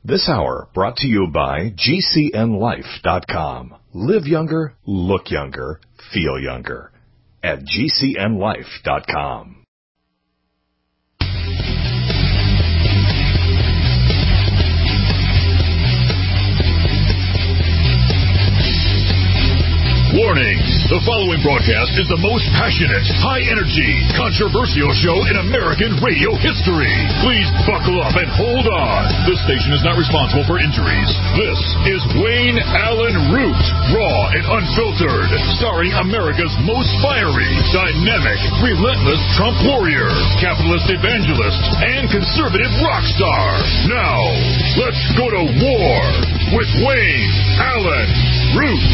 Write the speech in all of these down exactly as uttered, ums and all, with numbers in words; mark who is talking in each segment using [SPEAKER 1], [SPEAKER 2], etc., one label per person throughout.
[SPEAKER 1] This hour brought to you by G C N life dot com. Live younger, look younger, feel younger at G C N life dot com.
[SPEAKER 2] Warning! The following broadcast is the most passionate, high-energy, controversial show in American radio history. Please buckle up and hold on. This station is not responsible for injuries. This is Wayne Allen Root, raw and unfiltered, starring America's most fiery, dynamic, relentless Trump warrior, capitalist evangelist, and conservative rock star. Now, let's go to war with Wayne Allen Root.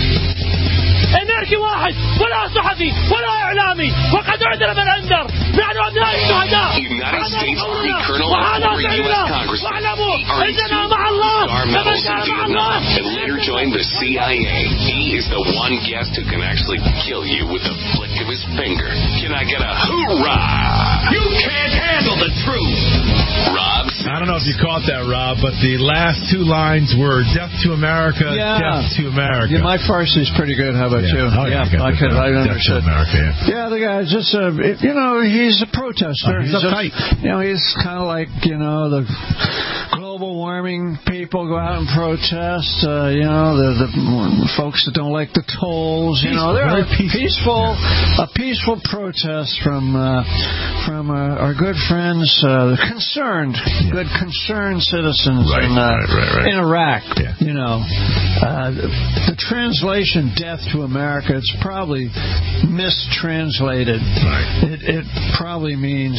[SPEAKER 3] إنرجي واحد ولا صحفي ولا إعلامي وقد عدل من أنذر نحن أبناء الشهداء
[SPEAKER 4] United States Army Colonel and former U S Congressman. He earned star medals in Vietnam and later joined the C I A. He is the one guest who can actually kill you with a flick of his finger. Can I get a hoorah? You can't handle the truth. Rob,
[SPEAKER 5] I don't know if you caught that, Rob, but the last two lines were "Death to America,
[SPEAKER 6] yeah.
[SPEAKER 5] Death to America."
[SPEAKER 6] Yeah, my farce is pretty good. How about
[SPEAKER 5] yeah.
[SPEAKER 6] you?
[SPEAKER 5] Oh, yeah,
[SPEAKER 6] yeah, I could. I
[SPEAKER 5] Death
[SPEAKER 6] understood.
[SPEAKER 5] to America, yeah.
[SPEAKER 6] yeah, the guy just, uh, it, you know, he's a protester.
[SPEAKER 5] Oh, he's
[SPEAKER 6] he's
[SPEAKER 5] uptight.
[SPEAKER 6] Just, you know, he's kind of like, you know, the global warming people go out and protest. Uh, you know, the, the folks that don't like the tolls. You
[SPEAKER 5] peaceful,
[SPEAKER 6] know, they're
[SPEAKER 5] very
[SPEAKER 6] a peaceful,
[SPEAKER 5] yeah.
[SPEAKER 6] a peaceful protest from uh, from uh, our good friends, uh, concerned, yeah. good concerned citizens
[SPEAKER 5] right,
[SPEAKER 6] in, uh,
[SPEAKER 5] right, right, right.
[SPEAKER 6] in Iraq.
[SPEAKER 5] Yeah.
[SPEAKER 6] You know, uh, the translation "Death to America," it's probably mistranslated.
[SPEAKER 5] Right.
[SPEAKER 6] It, it probably means,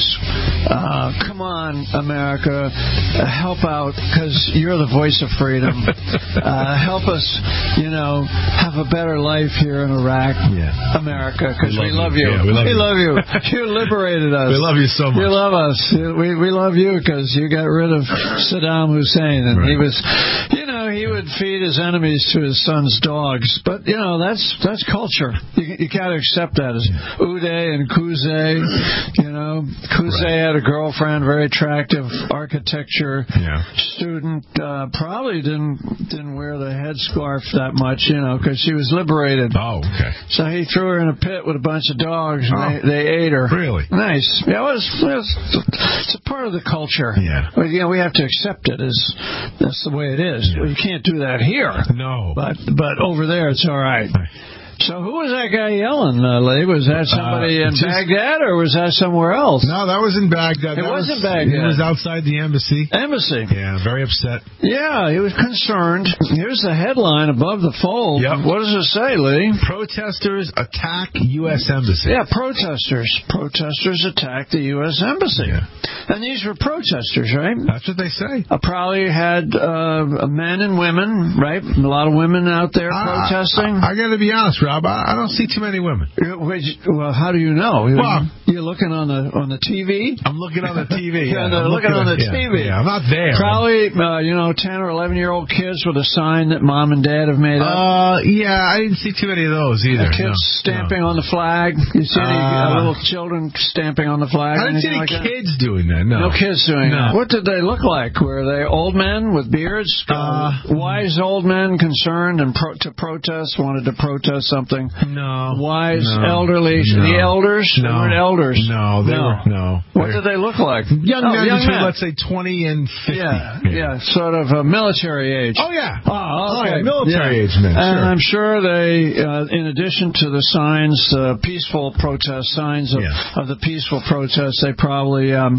[SPEAKER 6] uh, come on, America, uh, help out, because you're the voice of freedom. uh, help us, you know, have a better life here in Iraq,
[SPEAKER 5] yeah.
[SPEAKER 6] America, because we,
[SPEAKER 5] we
[SPEAKER 6] love
[SPEAKER 5] you.
[SPEAKER 6] you.
[SPEAKER 5] Yeah, we love
[SPEAKER 6] we
[SPEAKER 5] you.
[SPEAKER 6] love you. You liberated us.
[SPEAKER 5] We love you so much.
[SPEAKER 6] You love us. We, we love you because you got rid of Saddam Hussein, and
[SPEAKER 5] right.
[SPEAKER 6] he was, you know, he would feed his enemies to his son's dogs. But, you know, that's that's culture. You, you got to accept that. As Uday and Kuzey, you know, Kuzey right. had a girlfriend, very attractive architecture
[SPEAKER 5] yeah.
[SPEAKER 6] student, uh, probably didn't didn't wear the headscarf that much, you know, because she was liberated.
[SPEAKER 5] Oh, okay.
[SPEAKER 6] So he threw her in a pit with a bunch of dogs, and
[SPEAKER 5] oh.
[SPEAKER 6] they, they ate her.
[SPEAKER 5] Really?
[SPEAKER 6] Nice. Yeah, it was, it was, it's a part of the culture.
[SPEAKER 5] Yeah.
[SPEAKER 6] But, you know, we have to accept it as that's the way it is.
[SPEAKER 5] Yeah.
[SPEAKER 6] Well, you can't do that here.
[SPEAKER 5] No.
[SPEAKER 6] But but over there, it's all right. So who was that guy yelling, uh, Lee? Was that somebody
[SPEAKER 5] uh,
[SPEAKER 6] in
[SPEAKER 5] just,
[SPEAKER 6] Baghdad, or was that somewhere else?
[SPEAKER 5] No, that was in Baghdad.
[SPEAKER 6] It
[SPEAKER 5] that
[SPEAKER 6] was
[SPEAKER 5] in
[SPEAKER 6] Baghdad.
[SPEAKER 5] It was outside the embassy.
[SPEAKER 6] Embassy.
[SPEAKER 5] Yeah, very upset.
[SPEAKER 6] Yeah, he was concerned. Here's the headline above the fold.
[SPEAKER 5] Yep.
[SPEAKER 6] What does it say, Lee?
[SPEAKER 5] Protesters attack U S embassy.
[SPEAKER 6] Yeah, protesters. Protesters attack the U S embassy.
[SPEAKER 5] Yeah.
[SPEAKER 6] And these were protesters, right?
[SPEAKER 5] That's what they say.
[SPEAKER 6] I probably had uh, men and women, right? A lot of women out there
[SPEAKER 5] uh,
[SPEAKER 6] protesting.
[SPEAKER 5] I, I got to be honest, Rob. I, I don't see too many women.
[SPEAKER 6] Well, how do you know?
[SPEAKER 5] Well,
[SPEAKER 6] you're looking on the on the T V.
[SPEAKER 5] I'm looking on the T V. Yeah,
[SPEAKER 6] I'm
[SPEAKER 5] looking,
[SPEAKER 6] looking on the
[SPEAKER 5] yeah,
[SPEAKER 6] T V.
[SPEAKER 5] Yeah, I'm not there.
[SPEAKER 6] Probably, uh, you know, ten or eleven year old kids with a sign that mom and dad have made up.
[SPEAKER 5] Uh, yeah, I didn't see too many of those either.
[SPEAKER 6] The kids
[SPEAKER 5] no,
[SPEAKER 6] stamping
[SPEAKER 5] no.
[SPEAKER 6] on the flag. You see any
[SPEAKER 5] uh,
[SPEAKER 6] uh, little children stamping on the flag?
[SPEAKER 5] I didn't see any
[SPEAKER 6] like
[SPEAKER 5] kids that? doing that. No,
[SPEAKER 6] no kids doing
[SPEAKER 5] no.
[SPEAKER 6] that. What did they look like? Were they old men with beards?
[SPEAKER 5] Uh,
[SPEAKER 6] wise old men concerned and pro- to protest, wanted to protest something?
[SPEAKER 5] No.
[SPEAKER 6] Wise,
[SPEAKER 5] no,
[SPEAKER 6] elderly,
[SPEAKER 5] no,
[SPEAKER 6] the elders?
[SPEAKER 5] No.
[SPEAKER 6] They weren't elders.
[SPEAKER 5] No, they
[SPEAKER 6] no.
[SPEAKER 5] were, no.
[SPEAKER 6] What did they look like?
[SPEAKER 5] Young
[SPEAKER 6] oh,
[SPEAKER 5] men
[SPEAKER 6] young
[SPEAKER 5] between,
[SPEAKER 6] men.
[SPEAKER 5] let's say, twenty and fifty.
[SPEAKER 6] Yeah, yeah, yeah, sort of a military age.
[SPEAKER 5] Oh, yeah.
[SPEAKER 6] Oh, okay.
[SPEAKER 5] Oh, yeah, military
[SPEAKER 6] yeah.
[SPEAKER 5] age men,
[SPEAKER 6] And
[SPEAKER 5] sure.
[SPEAKER 6] I'm sure they, uh, in addition to the signs, uh, peaceful protest, signs of,
[SPEAKER 5] yeah.
[SPEAKER 6] of the peaceful protest, they probably... Um,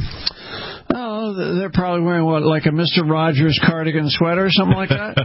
[SPEAKER 6] Oh, they're probably wearing, what, like a Mister Rogers cardigan sweater or something like that?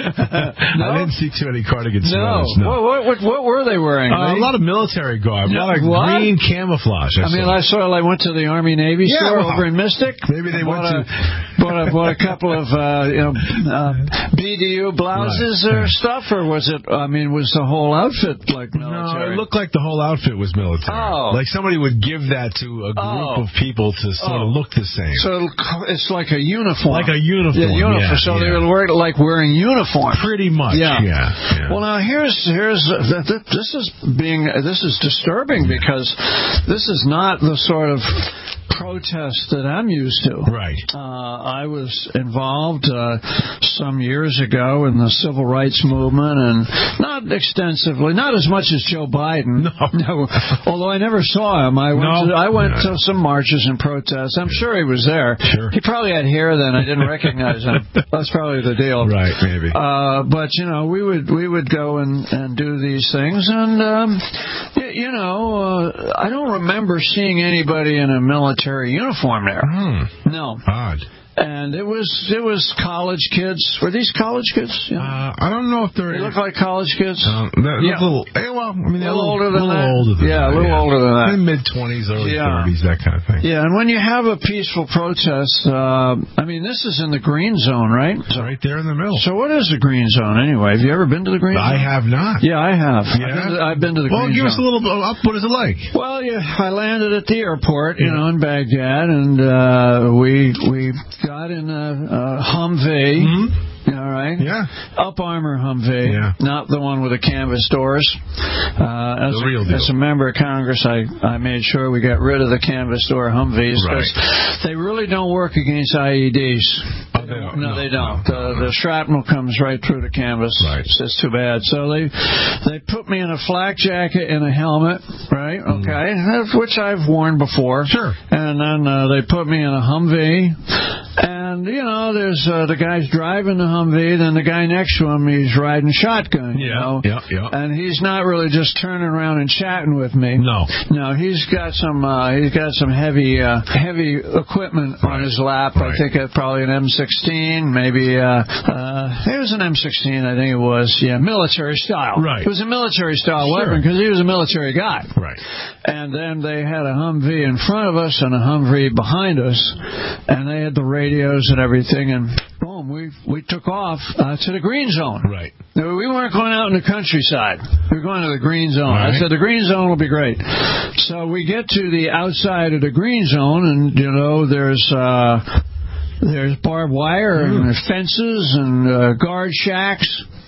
[SPEAKER 6] no?
[SPEAKER 5] I didn't see too many cardigan sweaters.
[SPEAKER 6] No.
[SPEAKER 5] No.
[SPEAKER 6] What, what, what were they wearing?
[SPEAKER 5] Uh, a lot of military garb.
[SPEAKER 6] No,
[SPEAKER 5] a lot of
[SPEAKER 6] what?
[SPEAKER 5] green camouflage.
[SPEAKER 6] I,
[SPEAKER 5] I,
[SPEAKER 6] I mean,
[SPEAKER 5] saw.
[SPEAKER 6] I saw I went to the Army-Navy
[SPEAKER 5] yeah,
[SPEAKER 6] store
[SPEAKER 5] well,
[SPEAKER 6] over in Mystic.
[SPEAKER 5] Maybe they went
[SPEAKER 6] bought
[SPEAKER 5] to...
[SPEAKER 6] A, bought, a, bought a couple of, uh, you know, uh, B D U blouses
[SPEAKER 5] right.
[SPEAKER 6] or stuff, or was it, I mean, was the whole outfit like military?
[SPEAKER 5] No, it looked like the whole outfit was military.
[SPEAKER 6] Oh.
[SPEAKER 5] Like somebody would give that to a group
[SPEAKER 6] oh.
[SPEAKER 5] of people to sort
[SPEAKER 6] oh.
[SPEAKER 5] of look the same.
[SPEAKER 6] So it's like a uniform.
[SPEAKER 5] Like a uniform.
[SPEAKER 6] Yeah, uniform.
[SPEAKER 5] Yeah,
[SPEAKER 6] so
[SPEAKER 5] yeah.
[SPEAKER 6] they would wear it like wearing uniform.
[SPEAKER 5] Pretty much.
[SPEAKER 6] Yeah.
[SPEAKER 5] yeah, yeah.
[SPEAKER 6] Well, now here's here's uh, th- th- this is being this is disturbing because this is not the sort of protest that I'm used to.
[SPEAKER 5] Right.
[SPEAKER 6] Uh, I was involved uh, some years ago in the civil rights movement, and not extensively, not as much as Joe Biden.
[SPEAKER 5] No.
[SPEAKER 6] no. Although I never saw him. I went,
[SPEAKER 5] no.
[SPEAKER 6] to, I went
[SPEAKER 5] no.
[SPEAKER 6] to some marches and protests. I'm sure he was there.
[SPEAKER 5] Sure.
[SPEAKER 6] He probably had hair then. I didn't recognize him. That's probably the deal.
[SPEAKER 5] Right, maybe.
[SPEAKER 6] Uh, but, you know, we would we would go and, and do these things. And, um, y- you know, uh, I don't remember seeing anybody in a military uniform there.
[SPEAKER 5] Hmm.
[SPEAKER 6] No.
[SPEAKER 5] Odd.
[SPEAKER 6] And it was it was college kids. Were these college kids? Yeah.
[SPEAKER 5] Uh, I don't know if they're...
[SPEAKER 6] They look like college kids?
[SPEAKER 5] Uh, they're
[SPEAKER 6] yeah.
[SPEAKER 5] a little... Eh, well, I mean, they're
[SPEAKER 6] a little, older than
[SPEAKER 5] little
[SPEAKER 6] that.
[SPEAKER 5] older than
[SPEAKER 6] yeah,
[SPEAKER 5] that.
[SPEAKER 6] a little
[SPEAKER 5] yeah.
[SPEAKER 6] older than that.
[SPEAKER 5] mid-twenties, early
[SPEAKER 6] yeah.
[SPEAKER 5] thirties, that kind of thing.
[SPEAKER 6] Yeah, and when you have a peaceful protest, uh, I mean, this is in the green zone, right?
[SPEAKER 5] It's right there in the middle.
[SPEAKER 6] So what is the green zone anyway? Have you ever been to the green
[SPEAKER 5] I
[SPEAKER 6] zone?
[SPEAKER 5] I have not.
[SPEAKER 6] Yeah, I have.
[SPEAKER 5] Yeah?
[SPEAKER 6] I've, been to, I've been to the
[SPEAKER 5] well,
[SPEAKER 6] green
[SPEAKER 5] give
[SPEAKER 6] zone.
[SPEAKER 5] us a little bit up. What is it like?
[SPEAKER 6] Well, yeah, I landed at the airport, you
[SPEAKER 5] yeah.
[SPEAKER 6] know, in Baghdad, and uh, we we got in a, a Humvee.
[SPEAKER 5] Mm-hmm.
[SPEAKER 6] All right.
[SPEAKER 5] Yeah.
[SPEAKER 6] Up Armor Humvee.
[SPEAKER 5] Yeah.
[SPEAKER 6] Not the one with the canvas doors. Uh, as,
[SPEAKER 5] the real deal.
[SPEAKER 6] As a member of Congress, I, I made sure we got rid of the canvas door Humvees because
[SPEAKER 5] right.
[SPEAKER 6] they really don't work against I E Ds.
[SPEAKER 5] Oh, they don't.
[SPEAKER 6] No,
[SPEAKER 5] no,
[SPEAKER 6] they don't.
[SPEAKER 5] No, no,
[SPEAKER 6] the, the shrapnel comes right through the canvas.
[SPEAKER 5] Right.
[SPEAKER 6] It's just too bad. So they they put me in a flak jacket and a helmet, right? Okay, mm. which I've worn before.
[SPEAKER 5] Sure.
[SPEAKER 6] And then uh, they put me in a Humvee. And, you know, there's uh, the guy's driving the Humvee, then the guy next to him, he's riding shotgun, you
[SPEAKER 5] yeah,
[SPEAKER 6] know.
[SPEAKER 5] Yeah, yeah.
[SPEAKER 6] And he's not really just turning around and chatting with me.
[SPEAKER 5] No.
[SPEAKER 6] No, he's got some uh, he's got some heavy uh, heavy equipment
[SPEAKER 5] right.
[SPEAKER 6] on his lap.
[SPEAKER 5] Right.
[SPEAKER 6] I think it's probably an M sixteen, maybe uh, uh, it was an M sixteen, I think it was. Yeah, military style.
[SPEAKER 5] Right.
[SPEAKER 6] It was a military style
[SPEAKER 5] sure.
[SPEAKER 6] weapon because he was a military guy.
[SPEAKER 5] Right.
[SPEAKER 6] And then they had a Humvee in front of us and a Humvee behind us, and they had the radios and everything, and boom, we we took off uh, to the green zone.
[SPEAKER 5] Right.
[SPEAKER 6] No, we weren't going out in the countryside. We were going to the green zone.
[SPEAKER 5] Right.
[SPEAKER 6] I said the green zone will be great. So we get to the outside of the green zone, and you know there's uh, there's barbed wire mm. and there's fences and uh, guard shacks.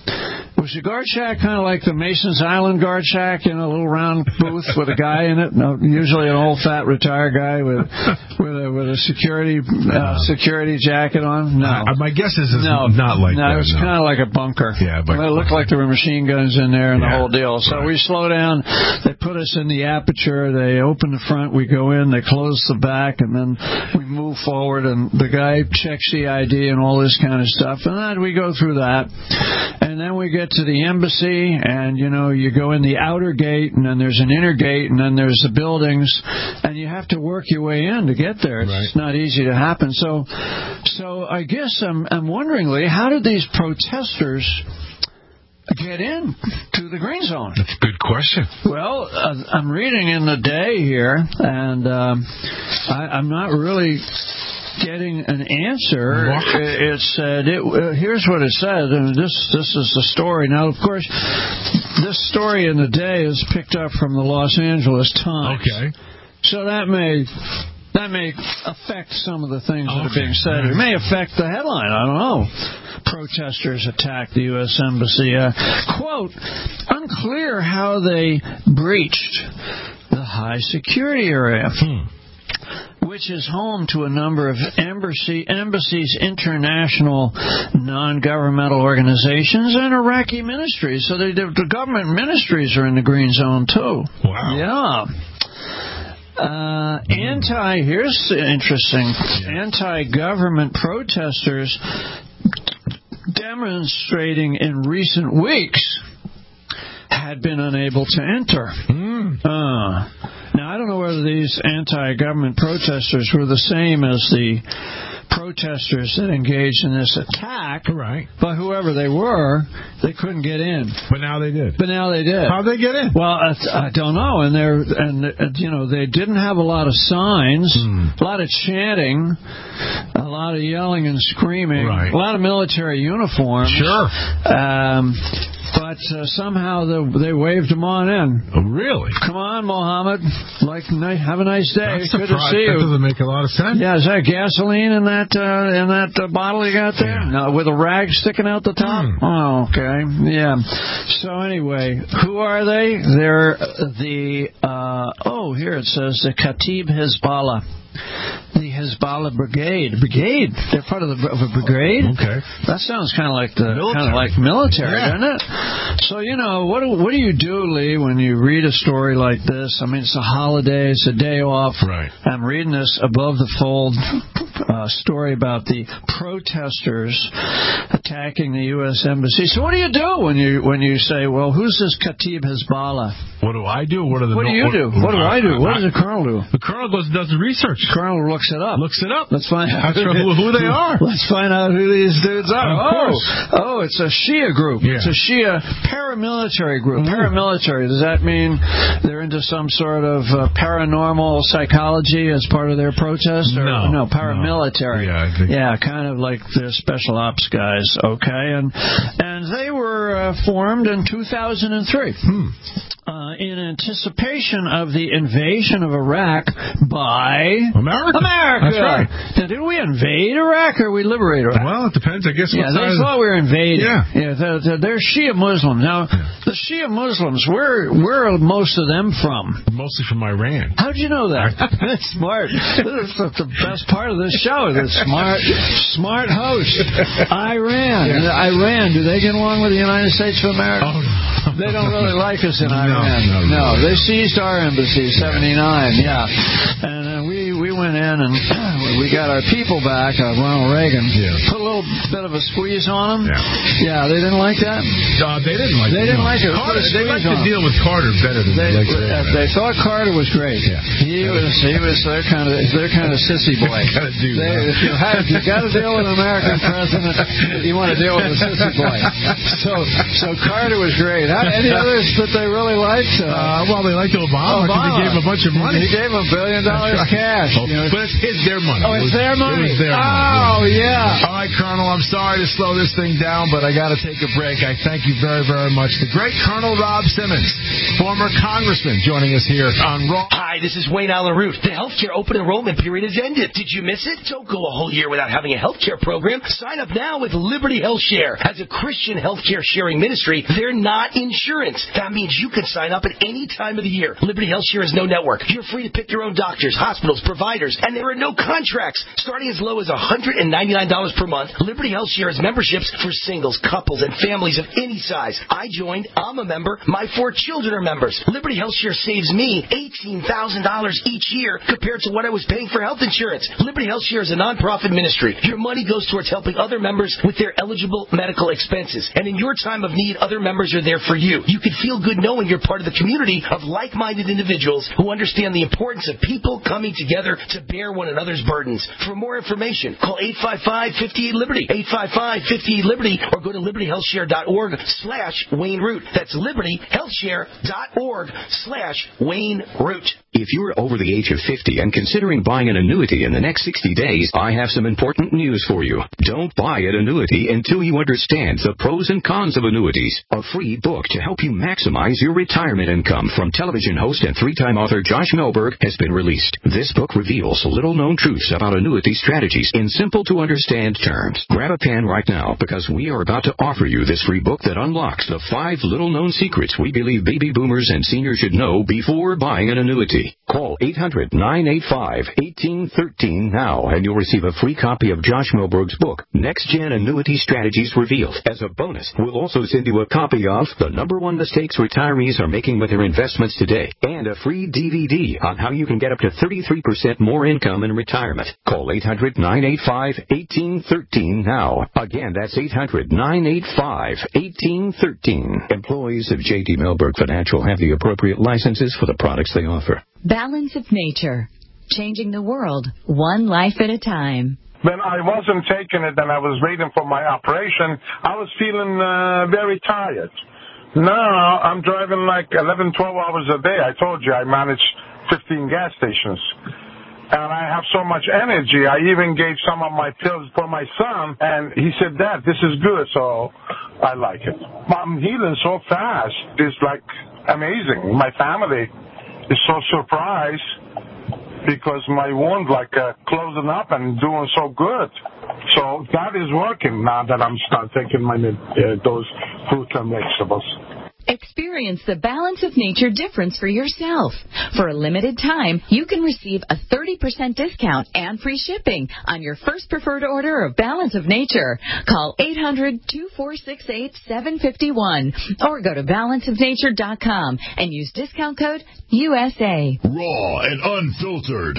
[SPEAKER 6] Was the guard shack kind of like the Mason's Island guard shack, you know, a little round booth with a guy in it? No, usually an old fat retired guy with with a with a security uh, security jacket on. No,
[SPEAKER 5] uh, my guess is it's
[SPEAKER 6] no,
[SPEAKER 5] not like
[SPEAKER 6] no,
[SPEAKER 5] that.
[SPEAKER 6] it was
[SPEAKER 5] no.
[SPEAKER 6] kind of like a bunker.
[SPEAKER 5] Yeah, but
[SPEAKER 6] it looked like there were machine guns in there and
[SPEAKER 5] yeah,
[SPEAKER 6] the whole deal. So
[SPEAKER 5] right.
[SPEAKER 6] we slow down. They put us in the aperture. They open the front. We go in. They close the back, and then we move forward. And the guy checks the I D and all this kind of stuff. And then we go through that, and then we get to the embassy, and you know you go in the outer gate, and then there's an inner gate, and then there's the buildings, and you have to work your way in to get there. It's
[SPEAKER 5] right.
[SPEAKER 6] not easy to happen. So, so I guess I'm I'm wondering, Lee, how did these protesters get in to the green zone?
[SPEAKER 5] That's a good question.
[SPEAKER 6] Well, uh, I'm reading in the day here, and um, I, I'm not really getting an answer.
[SPEAKER 5] What?
[SPEAKER 6] It said, it, uh, here's what it said, and this this is the story. Now, of course, this story in the day is picked up from the Los Angeles Times.
[SPEAKER 5] Okay.
[SPEAKER 6] So that may that may affect some of the things that
[SPEAKER 5] okay.
[SPEAKER 6] are being said. It may affect the headline. I don't know. Protesters attack the U S Embassy. Uh, quote, unclear how they breached the high security area.
[SPEAKER 5] Hmm.
[SPEAKER 6] Which is home to a number of embassy, embassies, international non-governmental organizations, and Iraqi ministries. So they, the government ministries are in the green zone, too.
[SPEAKER 5] Wow.
[SPEAKER 6] Yeah. Uh, anti, here's interesting,
[SPEAKER 5] yeah.
[SPEAKER 6] anti-government protesters demonstrating in recent weeks had been unable to enter.
[SPEAKER 5] Mm.
[SPEAKER 6] Uh, now, I don't know whether these anti-government protesters were the same as the protesters that engaged in this attack,
[SPEAKER 5] right?
[SPEAKER 6] But whoever they were, they couldn't get in.
[SPEAKER 5] But now they did.
[SPEAKER 6] But now they did.
[SPEAKER 5] How'd they get in?
[SPEAKER 6] Well, I, I don't know. And they're and uh, you know they didn't have a lot of signs,
[SPEAKER 5] mm.
[SPEAKER 6] a lot of chanting, a lot of yelling and screaming,
[SPEAKER 5] right.
[SPEAKER 6] a lot of military uniforms.
[SPEAKER 5] Sure.
[SPEAKER 6] Um, But uh, somehow the, they waved them on in.
[SPEAKER 5] Oh, really?
[SPEAKER 6] Come on, Mohammed. Like, have a nice day.
[SPEAKER 5] That's
[SPEAKER 6] Good to see you.
[SPEAKER 5] That doesn't make a lot of sense.
[SPEAKER 6] Yeah, is that gasoline in that uh, in that uh, bottle you got there?
[SPEAKER 5] Yeah.
[SPEAKER 6] No, with a rag sticking out the top?
[SPEAKER 5] Mm.
[SPEAKER 6] Oh, okay. Yeah. So anyway, who are they? They're the, uh, oh, here it says the Kataib Hezbollah. the Hezbollah brigade. Brigade? They're part of, the, of a brigade?
[SPEAKER 5] Okay.
[SPEAKER 6] That sounds kind of like the kind of like military, yeah. doesn't it? So, you know, what do, what do you do, Lee, when you read a story like this? I mean, it's a holiday, it's a day off.
[SPEAKER 5] Right.
[SPEAKER 6] I'm reading this above the fold uh, story about the protesters attacking the U S Embassy. So what do you do when you when you say, well, who's this Kataib Hezbollah?
[SPEAKER 5] What do I do? What are the
[SPEAKER 6] What do you
[SPEAKER 5] what,
[SPEAKER 6] do? What do I do? What does the colonel do?
[SPEAKER 5] The colonel goes and does the research.
[SPEAKER 6] The colonel looks it up.
[SPEAKER 5] Looks it up.
[SPEAKER 6] Let's find out
[SPEAKER 5] who, who they are.
[SPEAKER 6] Let's find out who these dudes are.
[SPEAKER 5] Of
[SPEAKER 6] oh,
[SPEAKER 5] course.
[SPEAKER 6] oh, it's a Shia group.
[SPEAKER 5] Yeah.
[SPEAKER 6] It's a Shia paramilitary group. Mm-hmm. Paramilitary. Does that mean they're into some sort of uh, paranormal psychology as part of their protest? Or,
[SPEAKER 5] no.
[SPEAKER 6] No, paramilitary.
[SPEAKER 5] No. Yeah, I think
[SPEAKER 6] yeah, kind of like the special ops guys. Okay, and and they were uh, formed in two thousand three.
[SPEAKER 5] Hmm.
[SPEAKER 6] Uh, in anticipation of the invasion of Iraq by
[SPEAKER 5] America.
[SPEAKER 6] America.
[SPEAKER 5] That's right.
[SPEAKER 6] Now, did we invade Iraq or we liberate Iraq?
[SPEAKER 5] Well, it depends, I guess.
[SPEAKER 6] Yeah, they thought we were invading.
[SPEAKER 5] Yeah.
[SPEAKER 6] yeah they're, they're, they're Shia Muslim. Now, yeah. the Shia Muslims, where where are most of them from?
[SPEAKER 5] Mostly from Iran.
[SPEAKER 6] How'd you know that? That's smart. This is the best part of this show. The smart, smart host. Iran.
[SPEAKER 5] Yeah.
[SPEAKER 6] Iran. Do they get along with the United States of America?
[SPEAKER 5] Oh, no.
[SPEAKER 6] They don't really like us in Iran.
[SPEAKER 5] No, no,
[SPEAKER 6] no,
[SPEAKER 5] no.
[SPEAKER 6] They seized our embassy, seventy-nine, yeah. And uh, we, we went in and we got our people back, uh, Ronald Reagan.
[SPEAKER 5] Yeah.
[SPEAKER 6] Put a little bit of a squeeze on them.
[SPEAKER 5] Yeah,
[SPEAKER 6] yeah they didn't like that?
[SPEAKER 5] Uh, they didn't like
[SPEAKER 6] They
[SPEAKER 5] it.
[SPEAKER 6] didn't
[SPEAKER 5] No.
[SPEAKER 6] like it.
[SPEAKER 5] Carter,
[SPEAKER 6] Put a
[SPEAKER 5] they like to
[SPEAKER 6] on.
[SPEAKER 5] deal with Carter better than
[SPEAKER 6] they,
[SPEAKER 5] they like to
[SPEAKER 6] uh, They thought Carter was great.
[SPEAKER 5] Yeah.
[SPEAKER 6] He was he was their kind of their kind of sissy boy.
[SPEAKER 5] Gotta do
[SPEAKER 6] they,
[SPEAKER 5] that.
[SPEAKER 6] If you have you got to deal with an American president, you want to deal with a sissy boy. So so Carter was great. How, any others that they really liked? Uh,
[SPEAKER 5] uh, well, they liked Obama because he gave him a bunch of money.
[SPEAKER 6] He gave him a billion dollars
[SPEAKER 5] right.
[SPEAKER 6] cash.
[SPEAKER 5] Oh,
[SPEAKER 6] you know.
[SPEAKER 5] But it's, it's their money.
[SPEAKER 6] Oh, it's their money.
[SPEAKER 5] It was their
[SPEAKER 6] oh,
[SPEAKER 5] money.
[SPEAKER 6] yeah.
[SPEAKER 5] All right, Colonel, I'm sorry to slow this thing down, but I got to take a break. I thank you very, very much. The great Colonel Rob Simmons, former congressman, joining us here on Raw.
[SPEAKER 7] Hi, this is Wayne Allen Root. The healthcare open enrollment period has ended. Did you miss it? Don't go a whole year without having a healthcare program. Sign up now with Liberty Health Share. As a Christian healthcare sharing ministry, they're not insurance. That means you can sign up at any time of the year. Liberty Health Share is no network. You're free to pick your own doctors, hospitals, providers, and there are no contracts. Starting as low as one hundred ninety-nine dollars per month, Liberty Health Share has memberships for singles, couples, and families of any size. I joined. I'm a member. My four children are members. Liberty Health Share saves me eighteen thousand dollars each year compared to what I was paying for health insurance. Liberty Health Share is a nonprofit ministry. Your money goes towards helping other members with their eligible medical expenses. And in your time of need, other members are there for you. You can feel good knowing you're part of the community of like-minded individuals who understand the importance of people coming together to bear one another's burdens. For more information, call eight five five, five eight Liberty, eight five five, five eight Liberty, or go to liberty health share dot org slash Wayne Root. That's liberty health share dot org slash Wayne Root.
[SPEAKER 8] If you're over the age of fifty and considering buying an annuity in the next sixty days, I have some important news for you. Don't buy an annuity until you understand the pros and cons of annuities. A free book to help you maximize your retirement income from television host and three-time author Josh Melberg has been released. This book reveals little-known truths about annuity strategies in simple-to-understand terms. Grab a pen right now because we are about to offer you this free book that unlocks the five little-known secrets we believe baby boomers and seniors should know before buying an annuity. Call eight hundred, nine eight five, one eight one three now and you'll receive a free copy of Josh Melberg's book, Next Gen Annuity Strategies Revealed. As a bonus, we'll also send you a copy of The Number One Mistakes Retirees Are Making with Their Investments Today and a free D V D on how you can get up to thirty-three percent more income in retirement. Call eight hundred, nine eight five, one eight one three now. Again, that's eight hundred, nine eight five, one eight one three. Employees of J D Melberg Financial have the appropriate licenses for the products they offer.
[SPEAKER 9] Balance of Nature. Changing the world, one life at a time.
[SPEAKER 10] When I wasn't taking it and I was waiting for my operation, I was feeling uh, very tired. Now I'm driving like eleven, twelve hours a day. I told you I manage fifteen gas stations. And I have so much energy. I even gave some of my pills for my son, and he said, Dad, this is good, so I like it. I'm healing so fast. It's like amazing. My family is so surprised because my wound like uh, closing up and doing so good. So God is working now that I'm start taking my uh, those fruits and vegetables.
[SPEAKER 9] Experience the Balance of Nature difference for yourself. For a limited time, you can receive a thirty percent discount and free shipping on your first preferred order of Balance of Nature. Call eight hundred, two four six eight, seven five one or go to balance of nature dot com and use discount code U S A.
[SPEAKER 2] Raw and unfiltered.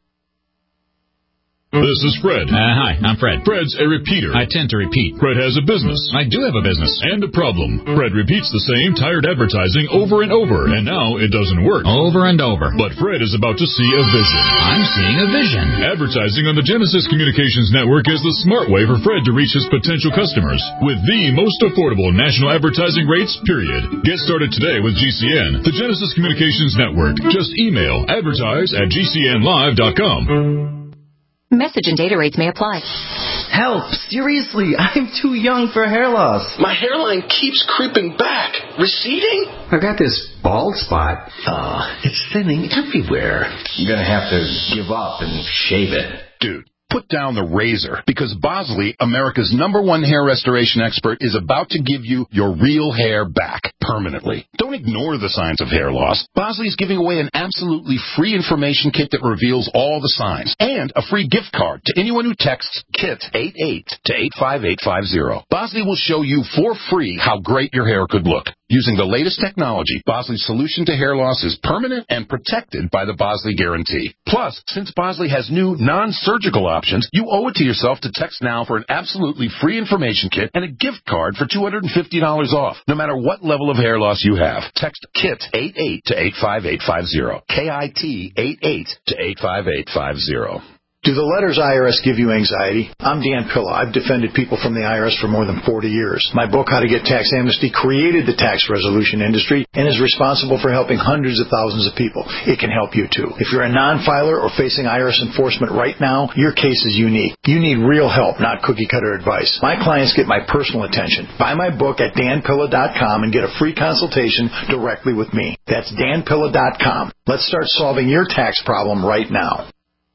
[SPEAKER 2] This is Fred.
[SPEAKER 11] Uh, hi, I'm Fred.
[SPEAKER 2] Fred's a repeater.
[SPEAKER 11] I tend to repeat.
[SPEAKER 2] Fred has a business.
[SPEAKER 11] I do have a business.
[SPEAKER 2] And a problem. Fred repeats the same tired advertising over and over, and now it doesn't work.
[SPEAKER 11] Over and over.
[SPEAKER 2] But Fred is about to see a vision.
[SPEAKER 11] I'm seeing a vision.
[SPEAKER 2] Advertising on the Genesis Communications Network is the smart way for Fred to reach his potential customers with the most affordable national advertising rates, period. Get started today with G C N, the Genesis Communications Network. Just email advertise at G C N live dot com.
[SPEAKER 12] Message and data rates may apply.
[SPEAKER 13] Help! Seriously, I'm too young for hair loss.
[SPEAKER 4] My hairline keeps creeping back. Receding?
[SPEAKER 13] I got this bald spot. Uh, it's thinning everywhere.
[SPEAKER 14] You're gonna have to give up and shave it.
[SPEAKER 15] Dude, put down the razor, because Bosley, America's number one hair restoration expert, is about to give you your real hair back permanently. Don't ignore the signs of hair loss. Bosley is giving away an absolutely free information kit that reveals all the signs, and a free gift card to anyone who texts KIT eighty-eight to eight five eight five zero. Bosley will show you for free how great your hair could look. Using the latest technology, Bosley's solution to hair loss is permanent and protected by the Bosley Guarantee. Plus, since Bosley has new non-surgical options, you owe it to yourself to text now for an absolutely free information kit and a gift card for two hundred fifty dollars off, no matter what level of hair loss you have. Text KIT eighty-eight to eight five eight five zero. K I T eighty-eight to eight five eight five zero.
[SPEAKER 16] Do the letters I R S give you anxiety? I'm Dan Pilla. I've defended people from the I R S for more than forty years. My book, How to Get Tax Amnesty, created the tax resolution industry and is responsible for helping hundreds of thousands of people. It can help you, too. If you're a non-filer or facing I R S enforcement right now, your case is unique. You need real help, not cookie-cutter advice. My clients get my personal attention. Buy my book at dan pilla dot com and get a free consultation directly with me. That's dan pilla dot com. Let's start solving your tax problem right now.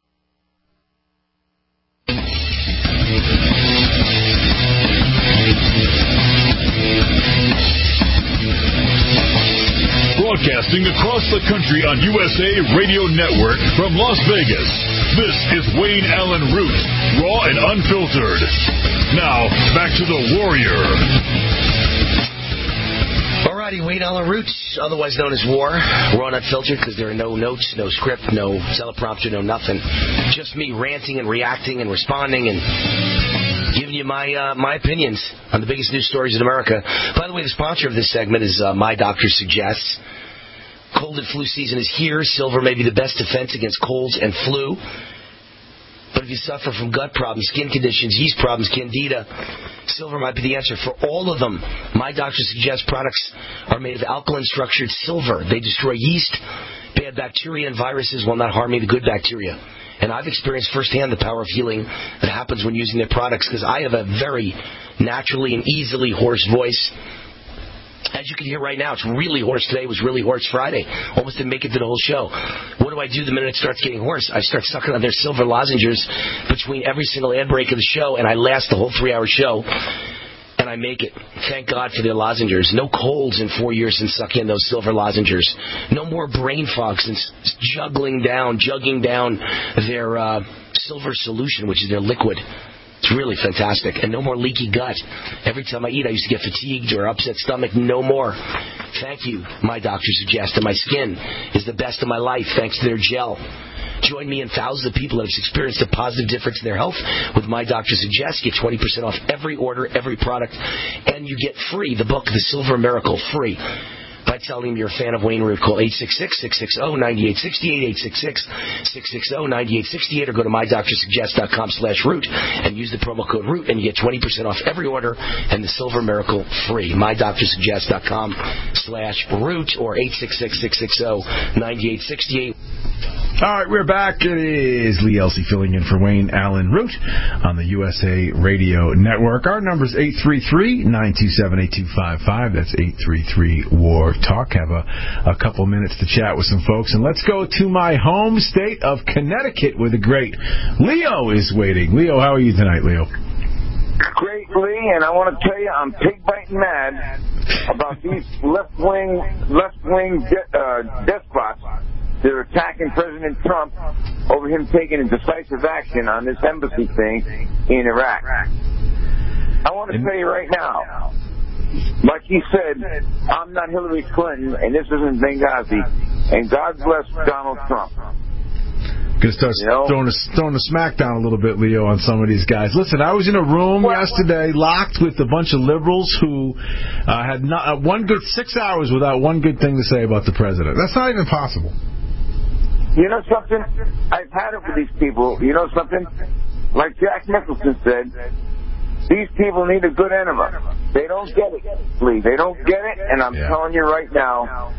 [SPEAKER 2] Broadcasting across the country on U S A Radio Network from Las Vegas, this is Wayne Allen Root, raw and unfiltered. Now, back to the Warrior.
[SPEAKER 7] Alrighty, Wayne Allen Root, otherwise known as War. Raw and unfiltered because there are no notes, no script, no teleprompter, no nothing. Just me ranting and reacting and responding and giving you my uh, my opinions on the biggest news stories in America. By the way, the sponsor of this segment is uh, My Doctor Suggests. Cold and flu season is here. Silver may be the best defense against colds and flu. But if you suffer from gut problems, skin conditions, yeast problems, candida, silver might be the answer for all of them. My Doctor Suggests products are made of alkaline-structured silver. They destroy yeast, bad bacteria, and viruses while not harming the good bacteria. And I've experienced firsthand the power of healing that happens when using their products because I have a very naturally and easily hoarse voice. As you can hear right now, it's really hoarse today. It was really hoarse Friday. Almost didn't make it to the whole show. What do I do the minute it starts getting hoarse? I start sucking on their silver lozenges between every single ad break of the show, and I last the whole three-hour show, and I make it. Thank God for their lozenges. No colds in four years since sucking in those silver lozenges. No more brain fog since juggling down, jugging down their uh, silver solution, which is their liquid. It's really fantastic. And no more leaky gut. Every time I eat, I used to get fatigued or upset stomach. No more. Thank you, My Doctor Suggests. And my skin is the best of my life thanks to their gel. Join me and thousands of people that have experienced a positive difference in their health with My Doctor Suggests. Get twenty percent off every order, every product. And you get free the book, The Silver Miracle, free. By telling them you're a fan of Wayne Root, call eight six six, six six zero, nine eight six eight, eight six six, six six zero, nine eight six eight, or go to my doctor suggest dot com slash root and use the promo code root, and you get twenty percent off every order and the Silver Miracle free. my doctor suggest dot com slash root or eight six six, six six zero, nine eight six eight.
[SPEAKER 5] All right, we're back. It is Lee Elsey filling in for Wayne Allen Root on the U S A Radio Network. Our number is eight three three, nine two seven, eight two five five. That's eight three three, W A R, talk. Have a, a couple minutes to chat with some folks. And let's go to my home state of Connecticut where the great Leo is waiting. Leo, how are you tonight, Leo?
[SPEAKER 17] Great, Lee, and I want to tell you I'm pig biting mad about these left-wing, left-wing de- uh, despots that are attacking President Trump over him taking a decisive action on this embassy thing in Iraq. I want to tell you right now, like he said, I'm not Hillary Clinton, and this isn't Benghazi, and God bless Donald Trump.
[SPEAKER 5] Gonna start
[SPEAKER 17] you know?
[SPEAKER 5] throwing a, throwing a smackdown a little bit, Leo, on some of these guys. Listen, I was in a room well, yesterday locked with a bunch of liberals who uh, had not uh, one good six hours without one good thing to say about the president. That's not even possible.
[SPEAKER 17] You know something? I've had it with these people. You know something? Like Jack Nicholson said, these people need a good enema. They don't get it, Lee. They don't get it, and I'm yeah. telling you right now,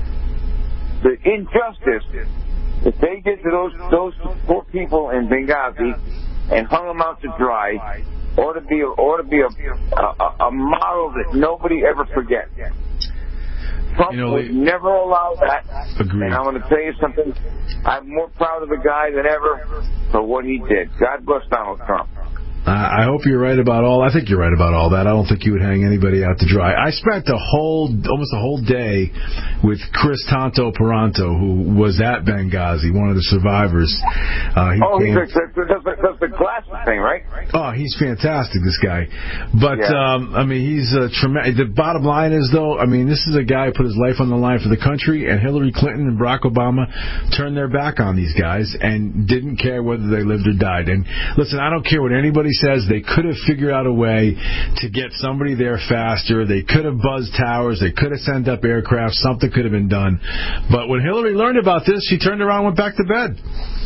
[SPEAKER 17] the injustice if they did to those those poor people in Benghazi and hung them out to dry, ought to be ought to be a a, a model that nobody ever forgets. Trump you know, would never allow that.
[SPEAKER 5] Agreed.
[SPEAKER 17] And I want to tell you something. I'm more proud of the guy than ever for what he did. God bless Donald Trump.
[SPEAKER 5] I hope you're right about all. I think you're right about all that. I don't think you would hang anybody out to dry. I spent a whole, almost a whole day with Chris Tonto Peranto, who was at Benghazi, one of the survivors. Uh, he
[SPEAKER 17] oh,
[SPEAKER 5] came,
[SPEAKER 17] he does the, does the glasses thing, right?
[SPEAKER 5] Oh, he's fantastic, this guy. But
[SPEAKER 17] yeah.
[SPEAKER 5] um, I mean, he's uh, tremendous. The bottom line is, though, I mean, this is a guy who put his life on the line for the country, and Hillary Clinton and Barack Obama turned their back on these guys and didn't care whether they lived or died. And listen, I don't care what anybody says. They could have figured out a way to get somebody there faster. They could have buzzed towers. They could have sent up aircraft. Something could have been done. But when Hillary learned about this, she turned around and went back to bed.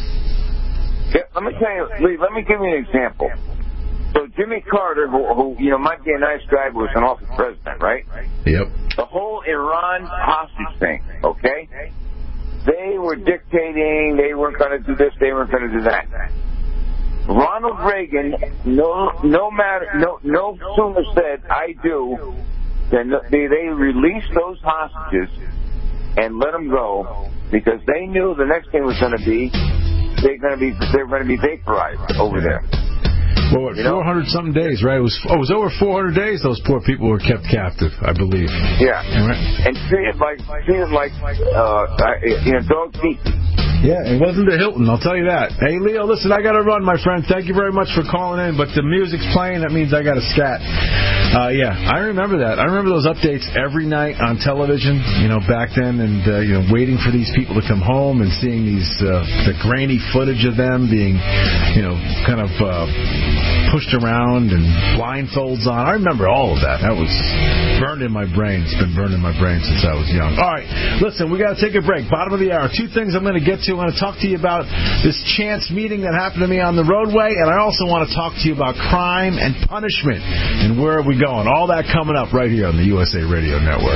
[SPEAKER 17] Yeah, let me tell you, Lee, let me give you an example. So Jimmy Carter, who, who you know might be a nice guy, but was an awful president, right?
[SPEAKER 5] Yep.
[SPEAKER 17] The whole Iran hostage thing, okay? They were dictating. They weren't going to do this. They weren't going to do that. Ronald Reagan, no, no matter, no, no sooner said "I do" than they, they released those hostages and let them go because they knew the next thing was going to be they're going to be they're going to be vaporized over there.
[SPEAKER 5] Well, what, four hundred something days, right? It was oh, it was over four hundred days. Those poor people were kept captive, I believe.
[SPEAKER 17] Yeah,
[SPEAKER 5] right.
[SPEAKER 17] And treated like treated like uh, you know dog teeth.
[SPEAKER 5] Yeah, it wasn't the Hilton, I'll tell you that. Hey, Leo, listen, I got to run, my friend. Thank you very much for calling in, but the music's playing. That means I got to scat. Uh, yeah, I remember that. I remember those updates every night on television, you know, back then, and, uh, you know, waiting for these people to come home and seeing these, uh, the grainy footage of them being, you know, kind of uh, pushed around and blindfolds on. I remember all of that. That was burned in my brain. It's been burned in my brain since I was young. All right, listen, we got to take a break. Bottom of the hour. Two things I'm going to get to. I want to talk to you about this chance meeting that happened to me on the roadway, and I also want to talk to you about crime and punishment and where are we going. All that coming up right here on the U S A Radio Network.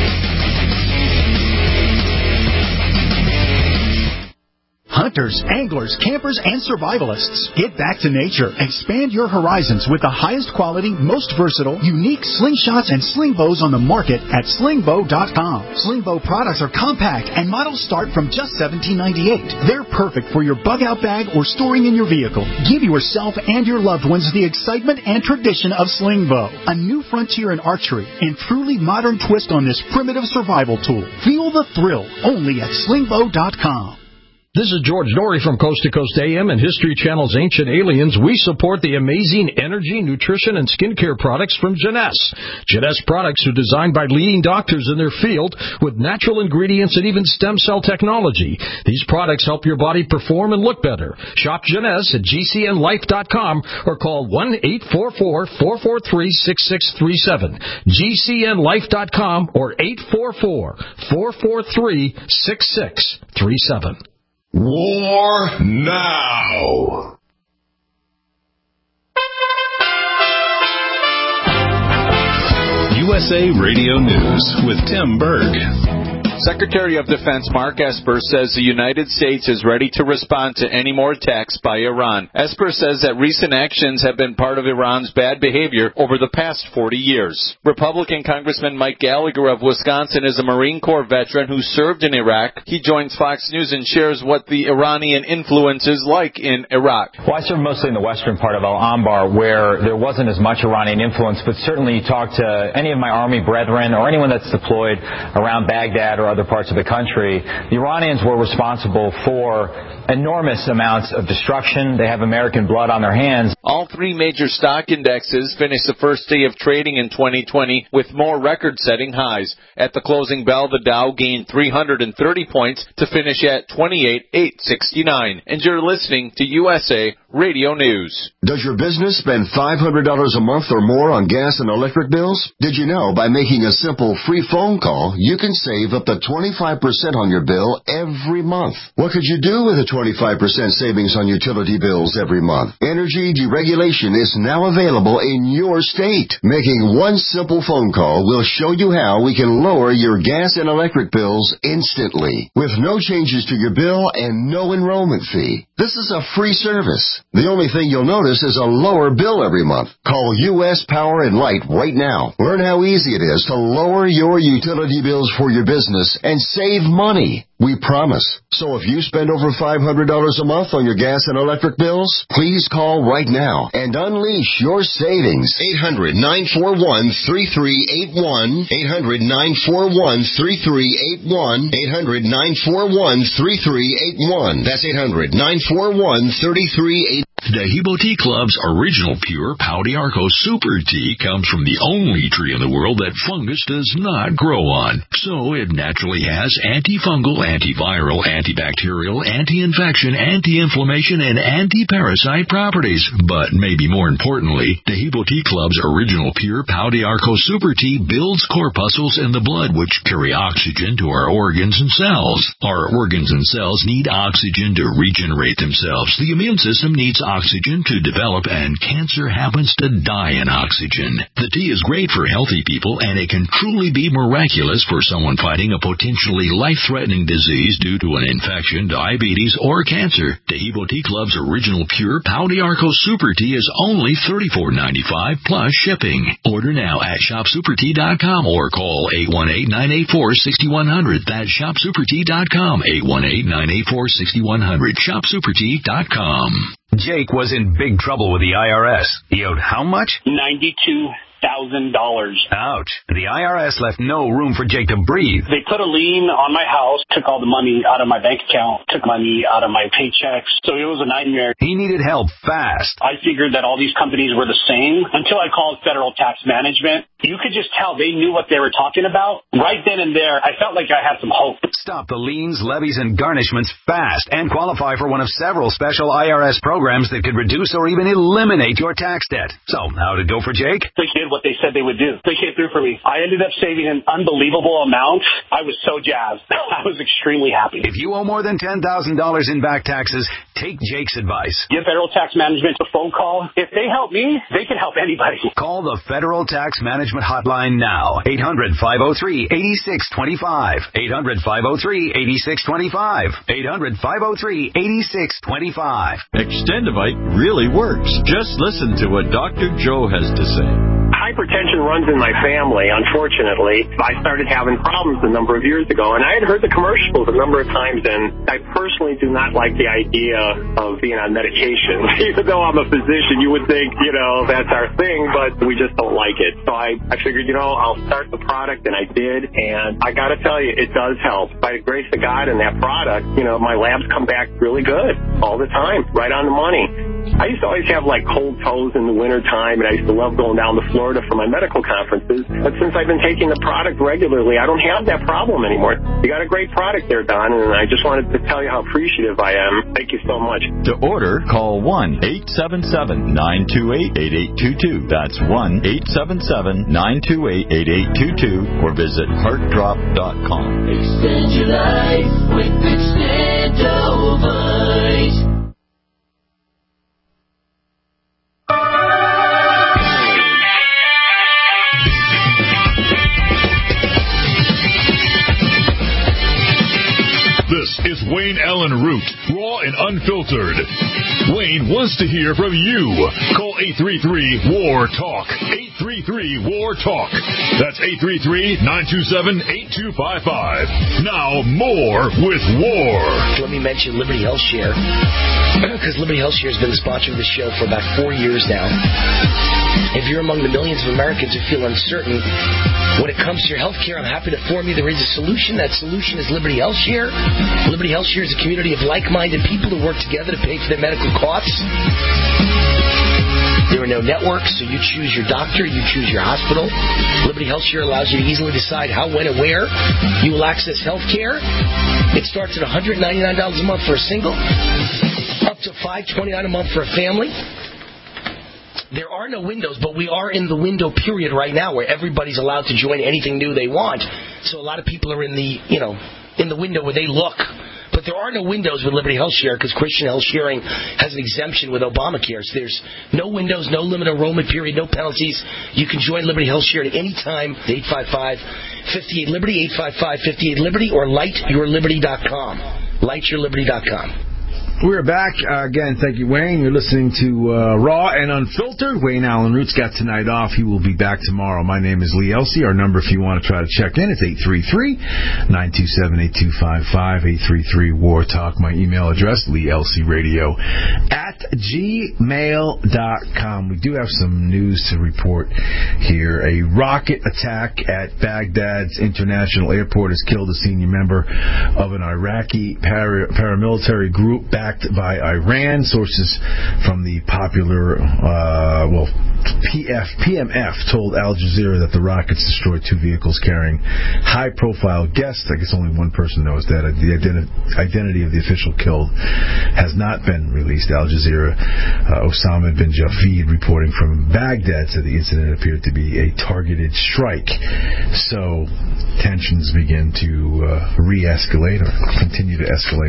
[SPEAKER 18] Hunters, anglers, campers, and survivalists. Get back to nature. Expand your horizons with the highest quality, most versatile, unique slingshots and sling bows on the market at sling bow dot com. Sling bow products are compact and models start from just seventeen ninety-eight. They're perfect for your bug out bag or storing in your vehicle. Give yourself and your loved ones the excitement and tradition of sling bow. A new frontier in archery and truly modern twist on this primitive survival tool. Feel the thrill only at sling bow dot com.
[SPEAKER 19] This is George Norrie from Coast to Coast A M and History Channel's Ancient Aliens. We support the amazing energy, nutrition, and skincare products from Jeunesse. Jeunesse products are designed by leading doctors in their field with natural ingredients and even stem cell technology. These products help your body perform and look better. Shop Jeunesse at G C N life dot com or call one eight four four, four four three, six six three seven. G C N life dot com or eight four four, four four three, six six three seven.
[SPEAKER 2] War now. U S A Radio News with Tim Berg.
[SPEAKER 20] Secretary of Defense Mark Esper says the United States is ready to respond to any more attacks by Iran. Esper says that recent actions have been part of Iran's bad behavior over the past forty years. Republican Congressman Mike Gallagher of Wisconsin is a Marine Corps veteran who served in Iraq. He joins Fox News and shares what the Iranian influence is like in Iraq.
[SPEAKER 21] Well, I served mostly in the western part of Al-Anbar, where there wasn't as much Iranian influence, but certainly you talk to any of my Army brethren or anyone that's deployed around Baghdad or other parts of the country, the Iranians were responsible for enormous amounts of destruction. They have American blood on their hands.
[SPEAKER 20] All three major stock indexes finished the first day of trading in twenty twenty with more record-setting highs. At the closing bell, the Dow gained three hundred thirty points to finish at twenty-eight thousand eight hundred sixty-nine. And you're listening to U S A Radio News.
[SPEAKER 22] Does your business spend five hundred dollars a month or more on gas and electric bills? Did you know by making a simple free phone call, you can save up to twenty-five percent on your bill every month? What could you do with a twenty-five percent savings on utility bills every month? Energy deregulation is now available in your state. Making one simple phone call will show you how we can lower your gas and electric bills instantly with no changes to your bill and no enrollment fee. This is a free service. The only thing you'll notice is a lower bill every month. Call U S Power and Light right now. Learn how easy it is to lower your utility bills for your business and save money. We promise. So if you spend over five hundred dollars a month on your gas and electric bills, please call right now and unleash your savings. eight hundred, nine four one, three three eight one. eight hundred, nine four one, three three eight one. eight hundred, nine four one, three three eight one. That's eight hundred, nine four one, three three eight one.
[SPEAKER 2] Dehibo Tea Club's original pure Pau d'Arco Super Tea comes from the only tree in the world that fungus does not grow on. So it naturally has antifungal, antiviral, antibacterial, anti-infection, anti-inflammation, and anti-parasite properties. But maybe more importantly, Dehibo Tea Club's original pure Pau d'Arco Super Tea builds corpuscles in the blood which carry oxygen to our organs and cells. Our organs and cells need oxygen to regenerate themselves. The immune system needs oxygen to develop, and cancer happens to die in oxygen. The tea is great for healthy people, and it can truly be miraculous for someone fighting a potentially life-threatening disease due to an infection, diabetes, or cancer. Dehibo Tea Club's original pure Pau d'Arco Super Tea is only thirty-four dollars and ninety-five cents plus shipping. Order now at shop super tea dot com or call eight one eight, nine eight four, six one zero zero. That's shop super tea dot com, eight one eight, nine eight four, six one zero zero, shop super tea dot com.
[SPEAKER 23] Jake was in big trouble with the I R S. He owed how much?
[SPEAKER 24] ninety-two thousand dollars.
[SPEAKER 23] Ouch. The I R S left no room for Jake to breathe.
[SPEAKER 24] They put a lien on my house, took all the money out of my bank account, took money out of my paychecks. So it was a nightmare.
[SPEAKER 23] He needed help fast.
[SPEAKER 24] I figured that all these companies were the same until I called Federal Tax Management. You could just tell they knew what they were talking about. Right then and there, I felt like I had some hope.
[SPEAKER 23] Stop the liens, levies, and garnishments fast and qualify for one of several special I R S programs that could reduce or even eliminate your tax debt. So, how'd it go for Jake?
[SPEAKER 24] They did what they said they would do. They came through for me. I ended up saving an unbelievable amount. I was so jazzed. I was extremely happy.
[SPEAKER 23] If you owe more than ten thousand dollars in back taxes, take Jake's advice.
[SPEAKER 24] Give Federal Tax Management a phone call. If they help me, they can help anybody.
[SPEAKER 23] Call the Federal Tax Management Hotline now. eight hundred, five oh three, eight six two five. eight hundred, five oh three, eight six two five. eight hundred, five oh three, eight six two five.
[SPEAKER 25] Extendivite really works. Just listen to what Doctor Joe has to say.
[SPEAKER 26] Hypertension runs in my family, unfortunately. I started having problems a number of years ago, and I had heard the commercials a number of times, and I personally do not like the idea of being on medication. Even though I'm a physician, you would think, you know, that's our thing, but we just don't like it. So I, I figured, you know, I'll start the product, and I did, and I got to tell you, it does help. By the grace of God and that product, you know, my labs come back really good all the time, right on the money. I used to always have, like, cold toes in the wintertime, and I used to love going down to Florida for my medical conferences. But since I've been taking the product regularly, I don't have that problem anymore. You got a great product there, Don, and I just wanted to tell you how appreciative I am. Thank you so much.
[SPEAKER 25] To order, call one eight seven seven, nine two eight, eight eight two two. That's one eight seven seven, nine two eight, eight eight two two or visit heart drop dot com.
[SPEAKER 27] Extend your life with Extendovite.
[SPEAKER 2] Wayne Allen Root, raw and unfiltered. Wayne wants to hear from you. Call eight three three, W A R, TALK. eight three three, W A R, TALK. That's eight three three, nine two seven, eight two five five. Now, more with War.
[SPEAKER 7] Let me mention Liberty Health Share, because Liberty Health Share has been the sponsor of the show for about four years now. If you're among the millions of Americans who feel uncertain when it comes to your health care, I'm happy to inform you there is a solution. That solution is Liberty Health Share. Liberty Health Share is a community of like-minded people who work together to pay for their medical costs. There are no networks, so you choose your doctor, you choose your hospital. Liberty Health Share allows you to easily decide how, when, and where you will access health care. It starts at one hundred ninety-nine dollars a month for a single, up to five hundred twenty-nine dollars a month for a family. There are no windows, but we are in the window period right now where everybody's allowed to join anything new they want. So a lot of people are in the, you know, in the window where they look. But there are no windows with Liberty Health Share because Christian Health Sharing has an exemption with Obamacare. So there's no windows, no limit enrollment period, no penalties. You can join Liberty Health Share at any time. eight five five, five eight, Liberty, eight five five, five eight, Liberty, or light your liberty dot com. light your liberty dot com.
[SPEAKER 5] We're back. Uh, again, thank you, Wayne. You're listening to uh, Raw and Unfiltered. Wayne Allen Root's got tonight off. He will be back tomorrow. My name is Lee Elsey. Our number, if you want to try to check in, it's eight three three, nine two seven, eight two five five, eight three three, W A R, TALK. My email address, lee elsey radio at gmail dot com. We do have some news to report here. A rocket attack at Baghdad's International Airport has killed a senior member of an Iraqi para- paramilitary group backed by Iran. Sources from the popular, uh, well, P F, P M F told Al Jazeera that the rockets destroyed two vehicles carrying high-profile guests. I guess only one person knows that. The identi- identity of the official killed has not been released. Al Jazeera, uh, Osama bin Jafid, reporting from Baghdad, said the incident appeared to be a targeted strike. So tensions begin to uh, re-escalate or continue to escalate,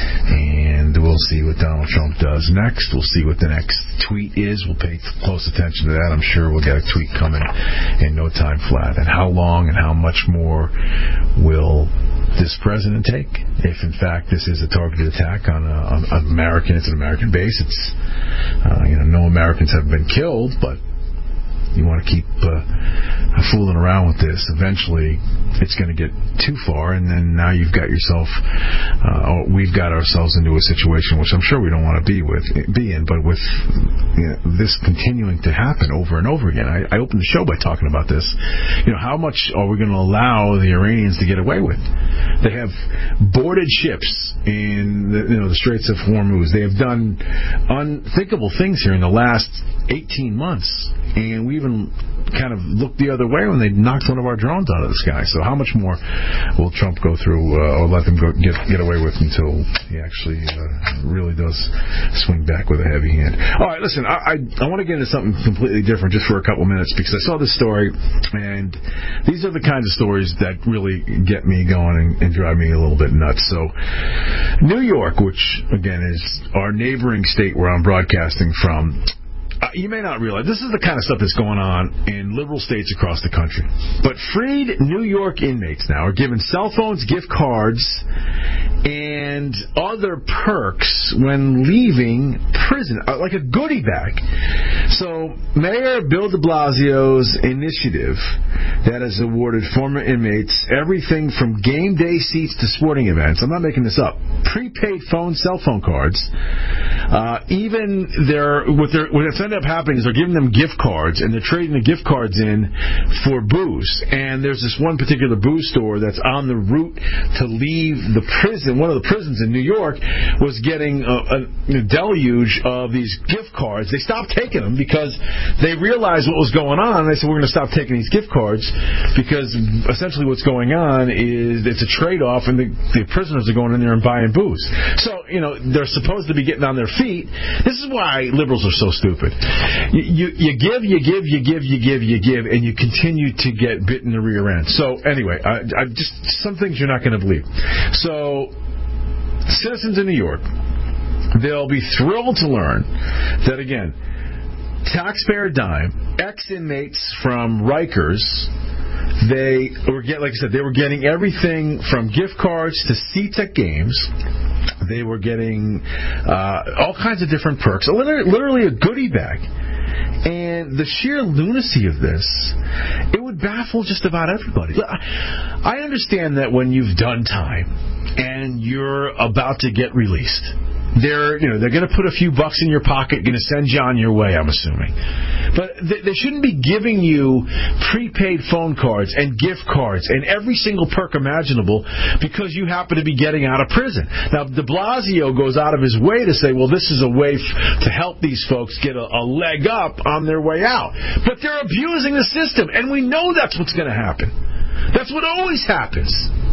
[SPEAKER 5] and we'll see what Donald Trump does next. We'll see what the next tweet is. We'll pay close attention to that. I'm sure we'll get a tweet coming in no time flat. And how long and how much more will this president take? If, in fact, this is a targeted attack on, a, on an American, it's an American base. It's, uh, you know, no Americans have been killed, but you want to keep uh, fooling around with this. Eventually, it's going to get too far, and then now you've got yourself, uh, we've got ourselves into a situation which I'm sure we don't want to be with, be in, but with you know, this continuing to happen over and over again. I, I opened the show by talking about this. You know, how much are we going to allow the Iranians to get away with? They have boarded ships in the, you know, the Straits of Hormuz. They have done unthinkable things here in the last eighteen months, and we even kind of looked the other way when they knocked one of our drones out of the sky. So how much more will Trump go through uh, or let them go get get away with until he actually uh, really does swing back with a heavy hand? All right, listen, I, I, I want to get into something completely different just for a couple minutes because I saw this story, and these are the kinds of stories that really get me going and, and drive me a little bit nuts. So New York, which, again, is our neighboring state where I'm broadcasting from, Uh, you may not realize this is the kind of stuff that's going on in liberal states across the country. But freed New York inmates now are given cell phones, gift cards, and other perks when leaving prison, uh, like a goodie bag. So Mayor Bill de Blasio's initiative that has awarded former inmates everything from game day seats to sporting events. I'm not making this up. Prepaid phone, cell phone cards. Uh, even their what they're what it's ended up happening is they're giving them gift cards, and they're trading the gift cards in for booze. And there's this one particular booze store that's on the route to leave the prison. One of the prisons in New York was getting a, a deluge of these gift cards. They stopped taking them because they realized what was going on. And they said, we're going to stop taking these gift cards because essentially what's going on is it's a trade-off, and the, the prisoners are going in there and buying booze. So, you know, they're supposed to be getting on their feet. This is why liberals are so stupid. You, you, you give, you give, you give, you give, you give, and you continue to get bit in the rear end. So anyway, I, I just some things you're not going to believe. So citizens in New York, they'll be thrilled to learn that, again, taxpayer dime, ex-inmates from Rikers, they were get like I said, they were getting everything from gift cards to seats at games. They were getting uh, all kinds of different perks, literally, literally a goodie bag. And the sheer lunacy of this, it would baffle just about everybody. I understand that when you've done time and you're about to get released, they're, you know, they're going to put a few bucks in your pocket, going to send you on your way, I'm assuming. But they, they shouldn't be giving you prepaid phone cards and gift cards and every single perk imaginable because you happen to be getting out of prison. Now, de Blasio goes out of his way to say, well, this is a way f- to help these folks get a, a leg up on their way out. But they're abusing the system, and we know that's what's going to happen. That's what always happens.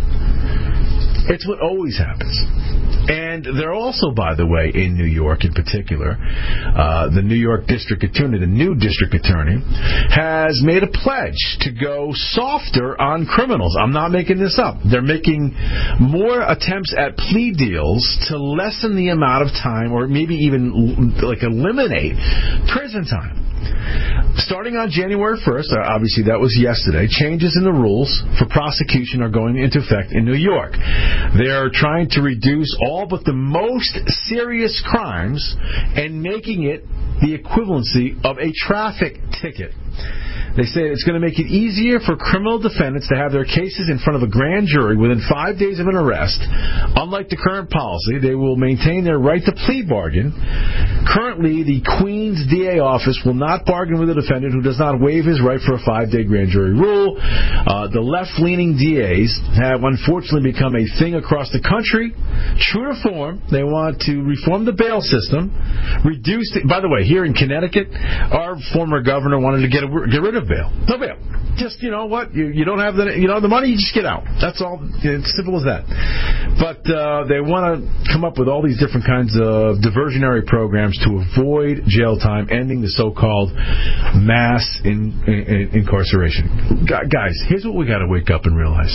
[SPEAKER 5] It's what always happens. And they're also, by the way, in New York in particular, uh, the New York District Attorney, the new District Attorney, has made a pledge to go softer on criminals. I'm not making this up. They're making more attempts at plea deals to lessen the amount of time, or maybe even like eliminate prison time. Starting on January first, obviously that was yesterday, changes in the rules for prosecution are going into effect in New York. They're trying to reduce all but the most serious crimes and making it the equivalency of a traffic ticket. They say it's going to make it easier for criminal defendants to have their cases in front of a grand jury within five days of an arrest. Unlike the current policy, they will maintain their right to plea bargain. Currently, the Queens D A office will not bargain with a defendant who does not waive his right for a five-day grand jury rule. Uh, the left-leaning D As have unfortunately become a thing across the country. True to form, they want to reform the bail system, reduce the, by the way, here in Connecticut, our former governor wanted to get, a, get rid of bail. No bail. Just, you know what, you, you don't have the you know the money, you just get out. That's all. It's simple as that. But uh, they want to come up with all these different kinds of diversionary programs to avoid jail time, ending the so-called mass in, in, incarceration. Guys, here's what we got to wake up and realize.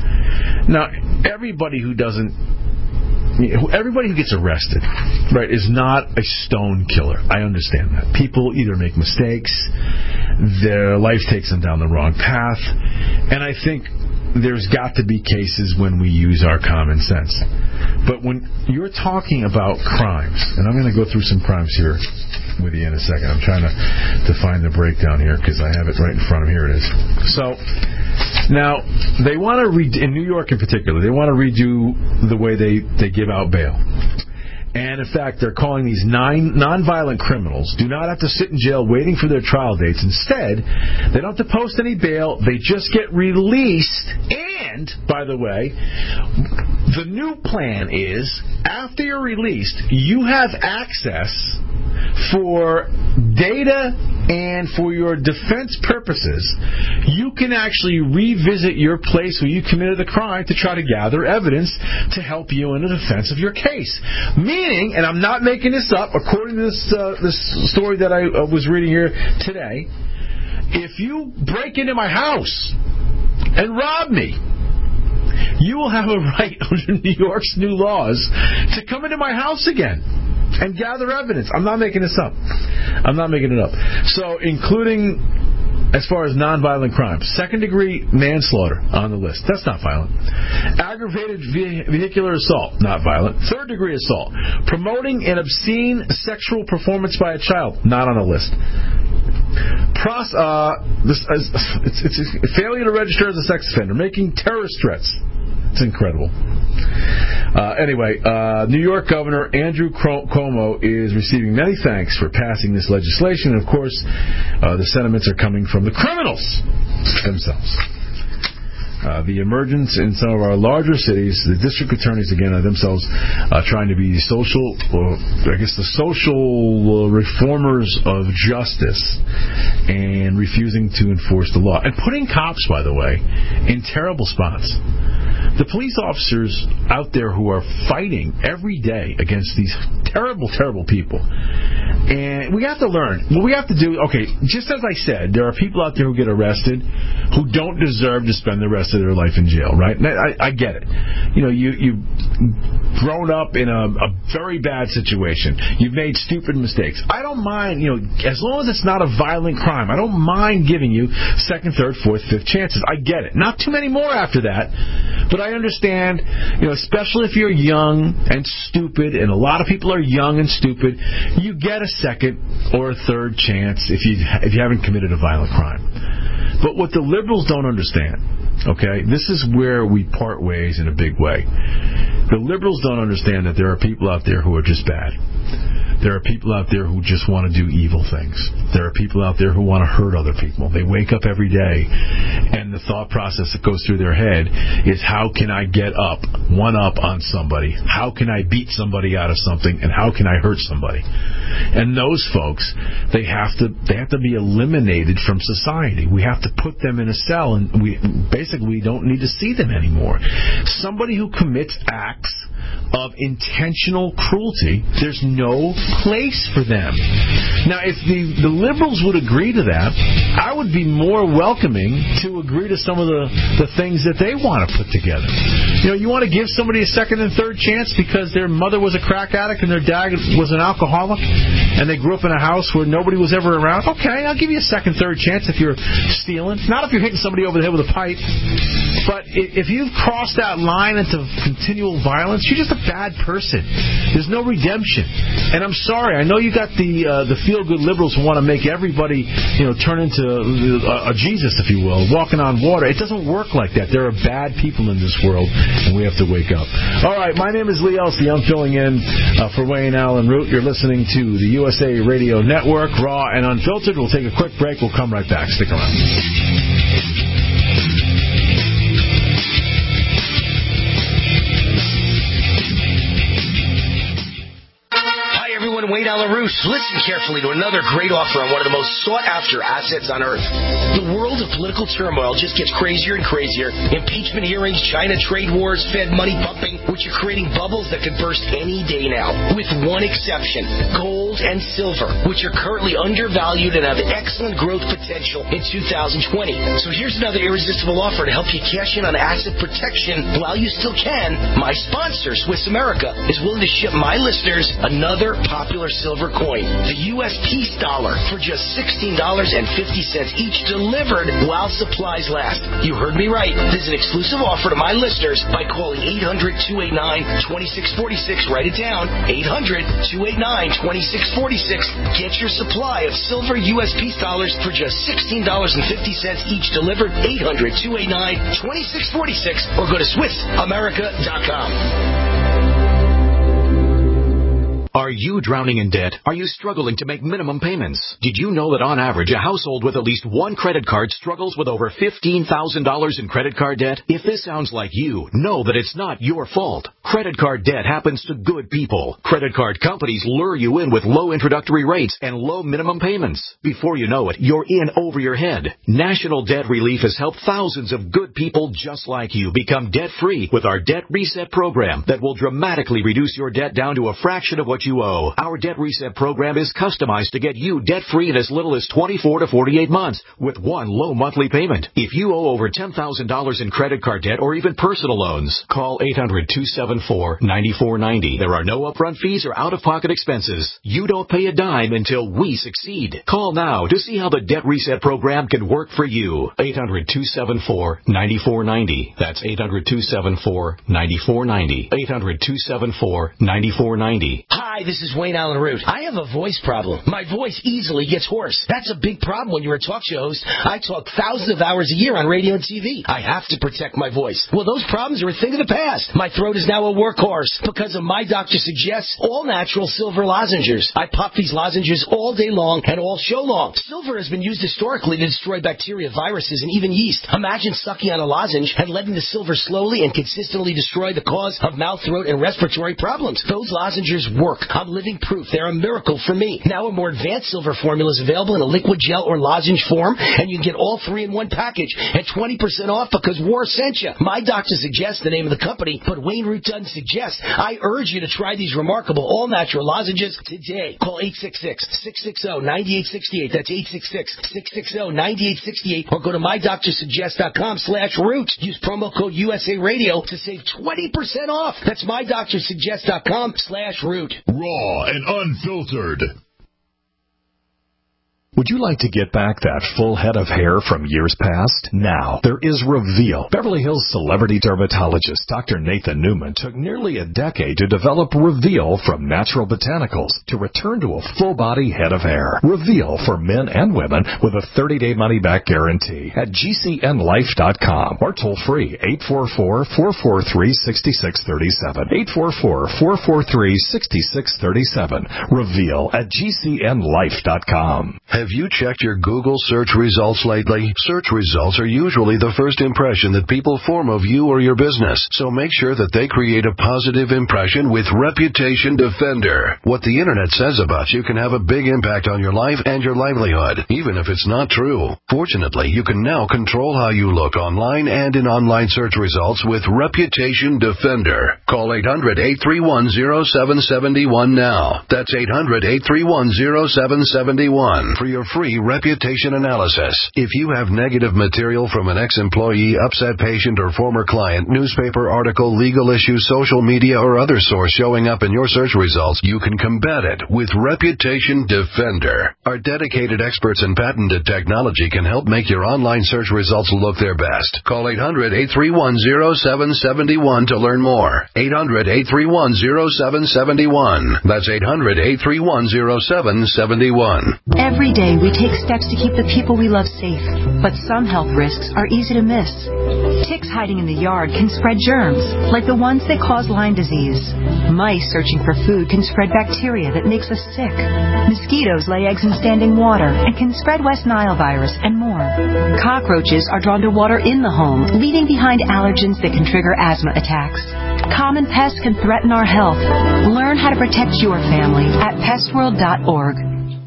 [SPEAKER 5] Now, everybody who doesn't Everybody who gets arrested, right, is not a stone killer. I understand that. People either make mistakes, their life takes them down the wrong path, and I think there's got to be cases when we use our common sense. But when you're talking about crimes, and I'm going to go through some crimes here with you in a second. I'm trying to, to find the breakdown here because I have it right in front of me. Here it is. So, now, they want to, re- in New York in particular, they want to redo the way they, they give out bail. And, in fact, they're calling these nine nonviolent criminals do not have to sit in jail waiting for their trial dates. Instead, they don't have to post any bail. They just get released. And, by the way, the new plan is, after you're released, you have access for data and for your defense purposes. You can actually revisit your place where you committed the crime to try to gather evidence to help you in the defense of your case. Meaning, and I'm not making this up, according to this, uh, this story that I uh, was reading here today, if you break into my house and rob me, you will have a right under New York's new laws to come into my house again and gather evidence. I'm not making this up. I'm not making it up. So, including, as far as nonviolent crimes, second-degree manslaughter on the list. That's not violent. Aggravated vehicular assault, not violent. Third-degree assault. Promoting an obscene sexual performance by a child, not on the list. Pros, uh, this, uh, it's, it's a failure to register as a sex offender. Making terrorist threats. It's incredible. Uh, anyway, uh, New York Governor Andrew Cuomo is receiving many thanks for passing this legislation. And, of course, uh, the sentiments are coming from the criminals themselves. Uh, the emergence in some of our larger cities, the district attorneys, again, are themselves uh, trying to be social, or I guess the social uh, reformers of justice and refusing to enforce the law. And putting cops, by the way, in terrible spots. The police officers out there who are fighting every day against these terrible, terrible people. And we have to learn. What we have to do, okay, just as I said, there are people out there who get arrested who don't deserve to spend the rest of their life in jail, right? I, I get it. You know, you, you grown up in a, a very bad situation. You've made stupid mistakes. I don't mind, you know, as long as it's not a violent crime, I don't mind giving you second, third, fourth, fifth chances. I get it. Not too many more after that, but I understand, you know, especially if you're young and stupid, and a lot of people are young and stupid, you get a second or a third chance if you if you haven't committed a violent crime. But what the liberals don't understand, okay, this is where we part ways in a big way. The liberals don't understand that there are people out there who are just bad. There are people out there who just want to do evil things. There are people out there who want to hurt other people. They wake up every day, and the thought process that goes through their head is, how can I get up, one up on somebody? How can I beat somebody out of something? And how can I hurt somebody? And those folks, they have to they have to be eliminated from society. We have to put them in a cell, and we basically we don't need to see them anymore. Somebody who commits acts of intentional cruelty, there's no place for them. Now, if the, the liberals would agree to that, I would be more welcoming to agree to some of the, the things that they want to put together. You know, you want to give somebody a second and third chance because their mother was a crack addict and their dad was an alcoholic, and they grew up in a house where nobody was ever around. Okay, I'll give you a second, third chance if you're stealing. Not if you're hitting somebody over the head with a pipe. But if you've crossed that line into continual violence, you're just a bad person. There's no redemption. And I'm sorry, I know you got the uh, the feel-good liberals who want to make everybody, you know, turn into a, a Jesus, if you will, walking on water. It doesn't work like that. There are bad people in this world, and we have to wake up. All right, my name is Lee Elsey. I'm filling in uh, for Wayne Allen Root. You're listening to the U S A Radio Network, Raw and Unfiltered. We'll take a quick break. We'll come right back. Stick around.
[SPEAKER 7] Wayne Allen Root. Listen carefully to another great offer on one of the most sought-after assets on earth. The world of political turmoil just gets crazier and crazier. Impeachment hearings, China trade wars, Fed money pumping, which are creating bubbles that could burst any day now. With one exception, gold and silver, which are currently undervalued and have excellent growth potential in two thousand twenty. So here's another irresistible offer to help you cash in on asset protection while you still can. My sponsor, Swiss America, is willing to ship my listeners another popular silver coin, the U S Peace Dollar, for just sixteen dollars and fifty cents each, delivered while supplies last. You heard me right. This is an exclusive offer to my listeners by calling eight hundred, two eight nine, two six four six. Write it down, eight hundred, two eight nine, two six four six. Get your supply of silver U S Peace Dollars for just sixteen dollars and fifty cents each, delivered, eight hundred, two eight nine, two six four six, or go to Swiss America dot com.
[SPEAKER 1] Are you drowning in debt? Are you struggling to make minimum payments? Did you know that on average, a household with at least one credit card struggles with over fifteen thousand dollars in credit card debt? If this sounds like you, know that it's not your fault. Credit card debt happens to good people. Credit card companies lure you in with low introductory rates and low minimum payments. Before you know it, you're in over your head. National Debt Relief has helped thousands of good people just like you become debt-free with our Debt Reset program that will dramatically reduce your debt down to a fraction of what you owe. Our Debt Reset program is customized to get you debt-free in as little as twenty-four to forty-eight months with one low monthly payment. If you owe over ten thousand dollars in credit card debt or even personal loans, call eight hundred, two seven four, nine four nine zero. There are no upfront fees or out-of-pocket expenses. You don't pay a dime until we succeed. Call now to see how the Debt Reset program can work for you. eight hundred, two seven four, nine four nine zero. That's eight hundred, two seven four, nine four nine zero. eight hundred, two seven four, nine four nine zero.
[SPEAKER 7] Hi, this is Wayne Allen Root. I have a voice problem. My voice easily gets hoarse. That's a big problem when you're a talk show host. I talk thousands of hours a year on radio and T V. I have to protect my voice. Well, those problems are a thing of the past. My throat is now a workhorse because of my doctor suggests all natural silver lozenges. I pop these lozenges all day long and all show long. Silver has been used historically to destroy bacteria, viruses, and even yeast. Imagine sucking on a lozenge and letting the silver slowly and consistently destroy the cause of mouth, throat, and respiratory problems. Those lozenges work. I'm living proof. They're a miracle for me. Now a more advanced silver formula is available in a liquid gel or lozenge form, and you can get all three in one package at twenty percent off because War sent you. My doctor suggests the name of the company, but Wayne Root doesn't suggest. I urge you to try these remarkable all-natural lozenges today. Call eight six six, six six zero, nine eight six eight. That's eight six six, six six zero, nine eight six eight. Or go to my doctor suggest dot com slash root. Use promo code U S A Radio to save twenty percent off. That's my doctor suggest dot com slash root.
[SPEAKER 2] Raw and unfiltered.
[SPEAKER 3] Would you like to get back that full head of hair from years past? Now, there is Reveal. Beverly Hills celebrity dermatologist Doctor Nathan Newman took nearly a decade to develop Reveal from natural botanicals to return to a full-body head of hair. Reveal for men and women with a thirty-day money-back guarantee at G C N life dot com or toll-free eight four four, four four three, six six three seven. eight four four, four four three, six six three seven. Reveal at G C N life dot com.
[SPEAKER 6] Have you checked your Google search results lately? Search results are usually the first impression that people form of you or your business, so make sure that they create a positive impression with Reputation Defender. What the internet says about you can have a big impact on your life and your livelihood, even if it's not true. Fortunately, you can now control how you look online and in online search results with Reputation Defender. Call eight hundred, eight three one, zero seven seven one now. That's eight hundred, eight three one, zero seven seven one for your free reputation analysis. If you have negative material from an ex-employee, upset patient, or former client, newspaper article, legal issue, social media, or other source showing up in your search results, you can combat it with Reputation Defender. Our dedicated experts in patented technology can help make your online search results look their best. Call eight hundred, eight three one, zero seven seven one to learn more. eight hundred, eight three one, zero seven seven one. That's eight hundred, eight three one, zero seven seven one.
[SPEAKER 8] Every day we take steps to keep the people we love safe, but some health risks are easy to miss. Ticks hiding in the yard can spread germs, like the ones that cause Lyme disease. Mice searching for food can spread bacteria that makes us sick. Mosquitoes lay eggs in standing water and can spread West Nile virus and more. Cockroaches are drawn to water in the home, leaving behind allergens that can trigger asthma attacks. Common pests can threaten our health. Learn how to protect your family at pest world dot org.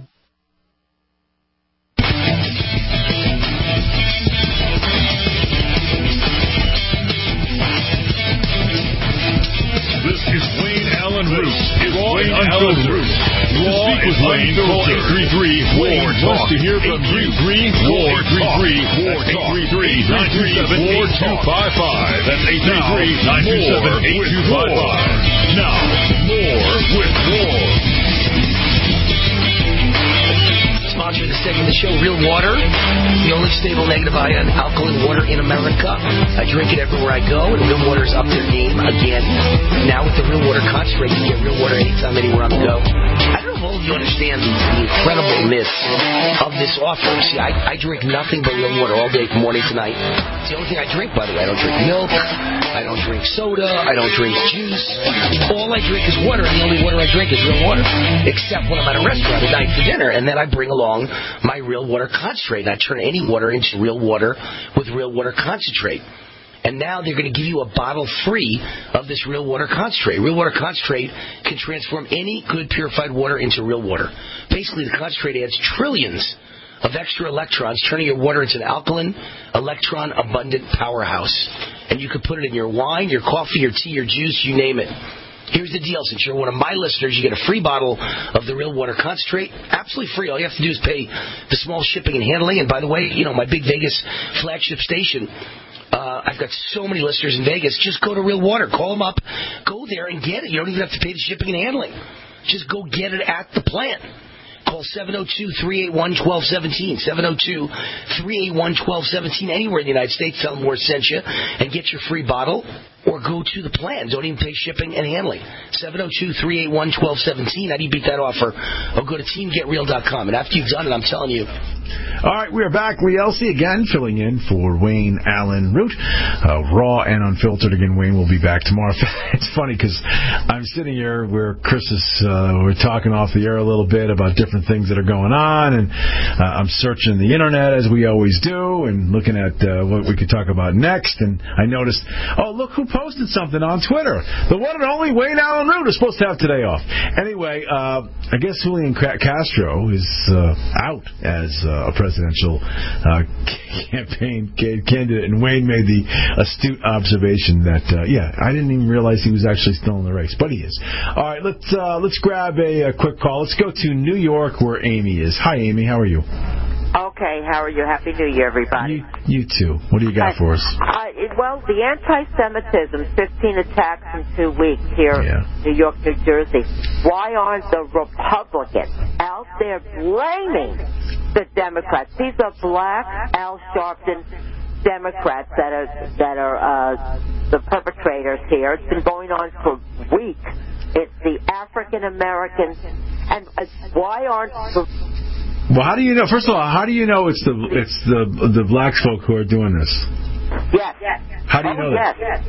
[SPEAKER 2] Root. Raw and unfiltered. Raw and unfiltered. eight three three, Wayne wants to hear from you. eight three three, War Talk. eight three three, nine two seven, four two five five. That's eight three three, nine two seven, eight two five five. Now, more with War.
[SPEAKER 7] Sponsor the segment of the show, Real Water, the only stable negative ion alkaline water in America. I drink it everywhere I go, and Real Water's up their game again. Now with the Real Water concentrate, you get Real Water anytime, anywhere on the go. I don't know if all of you understand the, the incredible myth of this offer. See, I, I drink nothing but Real Water all day from morning to night. It's the only thing I drink, by the way. I don't drink milk. I don't drink soda. I don't drink juice. All I drink is water, and the only water I drink is Real Water, except when I'm at a restaurant at night for dinner, and then I bring along my Real Water concentrate. I turn any water into Real Water with Real Water concentrate. And now they're going to give you a bottle free of this Real Water concentrate. Real Water concentrate can transform any good purified water into real water. Basically, the concentrate adds trillions of extra electrons, turning your water into an alkaline, electron-abundant powerhouse. And you could put it in your wine, your coffee, your tea, your juice, you name it. Here's the deal. Since you're one of my listeners, you get a free bottle of the Real Water concentrate. Absolutely free. All you have to do is pay the small shipping and handling. And by the way, you know, my big Vegas flagship station, uh, I've got so many listeners in Vegas. Just go to Real Water. Call them up. Go there and get it. You don't even have to pay the shipping and handling. Just go get it at the plant. Call seven oh two, three eight one, one two one seven, seven oh two, three eight one, one two one seven, anywhere in the United States. Tell them War sent you and get your free bottle, or go to the plant. Don't even pay shipping and handling. seven oh two, three eight one, one two one seven. How do you beat that offer? Or go to team get real dot com. And after you've done it, I'm telling you,
[SPEAKER 5] All right, we are back. Lee Elsey again, filling in for Wayne Allen Root. Uh, raw and unfiltered. Again, Wayne will be back tomorrow. It's funny because I'm sitting here where Chris is, uh, we're talking off the air a little bit about different things that are going on, and uh, I'm searching the internet as we always do and looking at uh, what we could talk about next. And I noticed, oh, look who posted something on Twitter. The one and only Wayne Allen Root is supposed to have today off. Anyway, uh, I guess Julian Castro is uh, out as uh, a presidential uh, campaign candidate, and Wayne made the astute observation that, uh, yeah, I didn't even realize he was actually still in the race, but he is. All right, let's uh, let's grab a, a quick call. Let's go to New York, where Amy is. Hi, Amy. How are you?
[SPEAKER 4] Okay, how are you? Happy New Year, everybody.
[SPEAKER 5] You, you too. What do you got for us?
[SPEAKER 4] Uh, it, well, the anti-Semitism, fifteen attacks in two weeks here
[SPEAKER 5] yeah.
[SPEAKER 4] in New York, New Jersey. Why aren't the Republicans out there blaming the Democrats? These are black, Al Sharpton Democrats that are that are uh, the perpetrators here. It's been going on for weeks. It's the African Americans, and uh, why aren't the
[SPEAKER 5] Well, how do you know? First of all, how do you know it's the it's the the black folk who are doing this?
[SPEAKER 4] Yes.
[SPEAKER 5] How do you
[SPEAKER 4] oh,
[SPEAKER 5] know
[SPEAKER 4] yes.
[SPEAKER 5] that?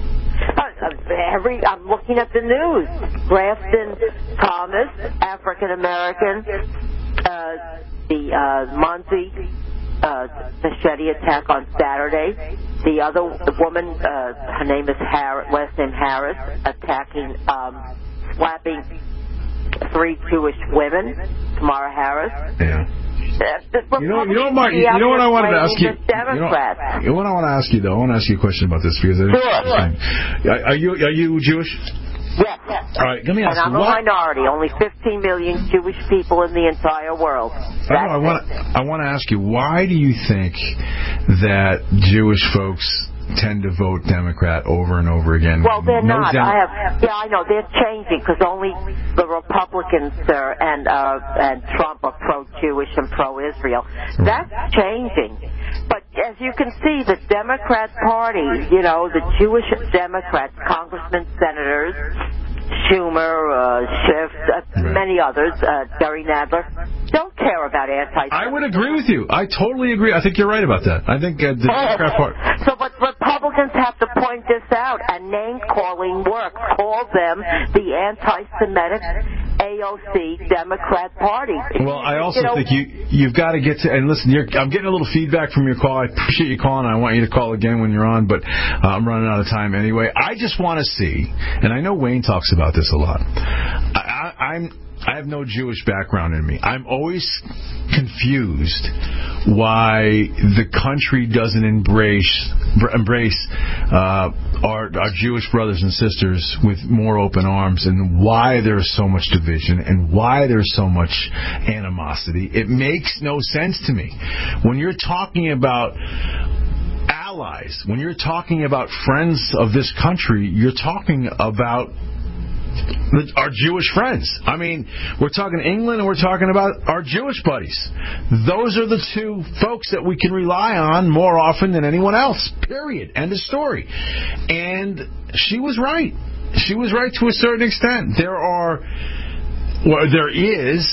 [SPEAKER 4] Uh, every I'm looking at the news. Grafton Thomas, African American, uh, the uh, Monty uh, machete attack on Saturday. The other woman, uh, her name is Harris, last name Harris, attacking, um, slapping three Jewish women, Kamala Harris.
[SPEAKER 5] Yeah.
[SPEAKER 4] Uh,
[SPEAKER 5] you know, you know, Mark, you know what I wanted to ask you. You know, you know what I want to ask you, though. I want to ask you a question about this because I
[SPEAKER 4] sure.
[SPEAKER 5] Are you are you Jewish?
[SPEAKER 4] Yes. yes.
[SPEAKER 5] All right, let me ask
[SPEAKER 4] and
[SPEAKER 5] you.
[SPEAKER 4] I'm
[SPEAKER 5] what?
[SPEAKER 4] a minority. Only fifteen million Jewish people in the entire world.
[SPEAKER 5] I, know, I want. I want to ask you. Why do you think that Jewish folks tend to vote Democrat over and over again?
[SPEAKER 4] Well, they're
[SPEAKER 5] no
[SPEAKER 4] not.
[SPEAKER 5] Dem-
[SPEAKER 4] I have, yeah, I know. They're changing because only the Republicans uh, and uh, and Trump are pro-Jewish and pro-Israel. Right. That's changing. But as you can see, the Democrat Party, you know, the Jewish Democrats, congressmen, senators, Schumer, uh, Schiff, uh, right. many others, uh, Jerry Nadler, don't care about anti-Semitism.
[SPEAKER 5] I would agree with you. I totally agree. I think you're right about that. I think uh, the Democrat Party.
[SPEAKER 4] So, but Republicans have to point this out, and name-calling works. Call them the anti-Semitic A O C Democrat Party.
[SPEAKER 5] Well, I also
[SPEAKER 4] you know,
[SPEAKER 5] think you, you've got to get to, and listen, you're, I'm getting a little feedback from your call. I appreciate you calling. I want you to call again when you're on, but uh, I'm running out of time anyway. I just want to see, and I know Wayne talks about this a lot. I, I, I'm I have no Jewish background in me. I'm always confused why the country doesn't embrace embrace uh, our, our Jewish brothers and sisters with more open arms, and why there's so much division and why there's so much animosity. It makes no sense to me. When you're talking about allies, when you're talking about friends of this country, you're talking about our Jewish friends. I mean, we're talking England and we're talking about our Jewish buddies. Those are the two folks that we can rely on more often than anyone else. Period. End of story. And she was right. She was right to a certain extent. There are, well, there is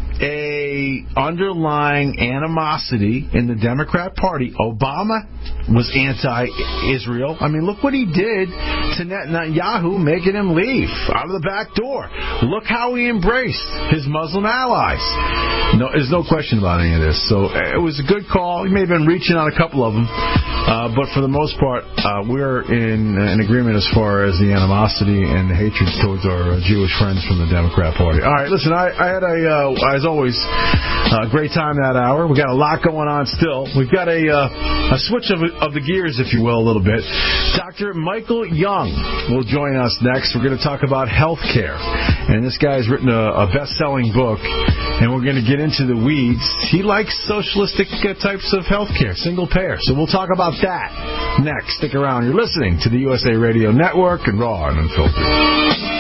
[SPEAKER 5] a underlying animosity in the Democrat Party. Obama was anti-Israel. I mean, look what he did to Netanyahu, making him leave out of the back door. Look how he embraced his Muslim allies. No, there's no question about any of this. So it was a good call. He may have been reaching on a couple of them, uh, but for the most part, uh, we're in an agreement as far as the animosity and the hatred towards our uh, Jewish friends from the Democrat Party. All right, listen, I, I had a, uh, as always, a uh, great time that hour. We got a lot going on still. We've got a uh, a switch of, of the gears, if you will, a little bit. Doctor Michael Young will join us next. We're going to talk about health care. And this guy's written a, a best-selling book, and we're going to get into the weeds. He likes socialistic uh, types of health care, single payer. So we'll talk about that next. Stick around. You're listening to the U S A Radio Network and Raw and Unfiltered.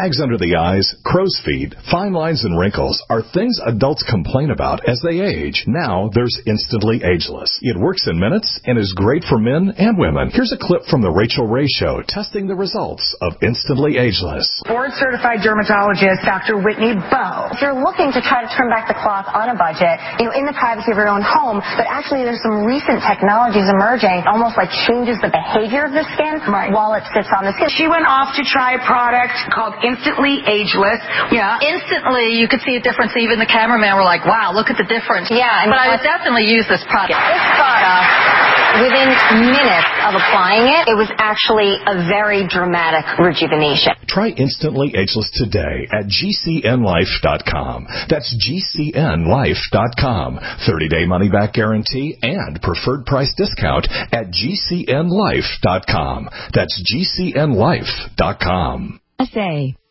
[SPEAKER 3] Bags under the eyes, crow's feet, fine lines, and wrinkles are things adults complain about as they age. Now there's Instantly Ageless. It works in minutes and is great for men and women. Here's a clip from the Rachel Ray Show testing the results of Instantly Ageless.
[SPEAKER 9] Board-certified dermatologist Doctor Whitney Bowe.
[SPEAKER 10] If you're looking to try to turn back the clock on a budget, you know, in the privacy of your own home, but actually there's some recent technologies emerging, almost like changes the behavior of the skin right. while it sits on the skin.
[SPEAKER 9] She went off to try a product called Instantly Ageless.
[SPEAKER 11] Yeah, instantly you could see a difference. Even the cameraman were like, wow, look at the difference.
[SPEAKER 10] Yeah.
[SPEAKER 11] But I would definitely use this product.
[SPEAKER 10] This product, within minutes of applying it, it was actually a very dramatic rejuvenation.
[SPEAKER 3] Try Instantly Ageless today at G C N life dot com. That's G C N life dot com. thirty-day money-back guarantee and preferred price discount at G C N life dot com. That's G C N life dot com.
[SPEAKER 8] Say.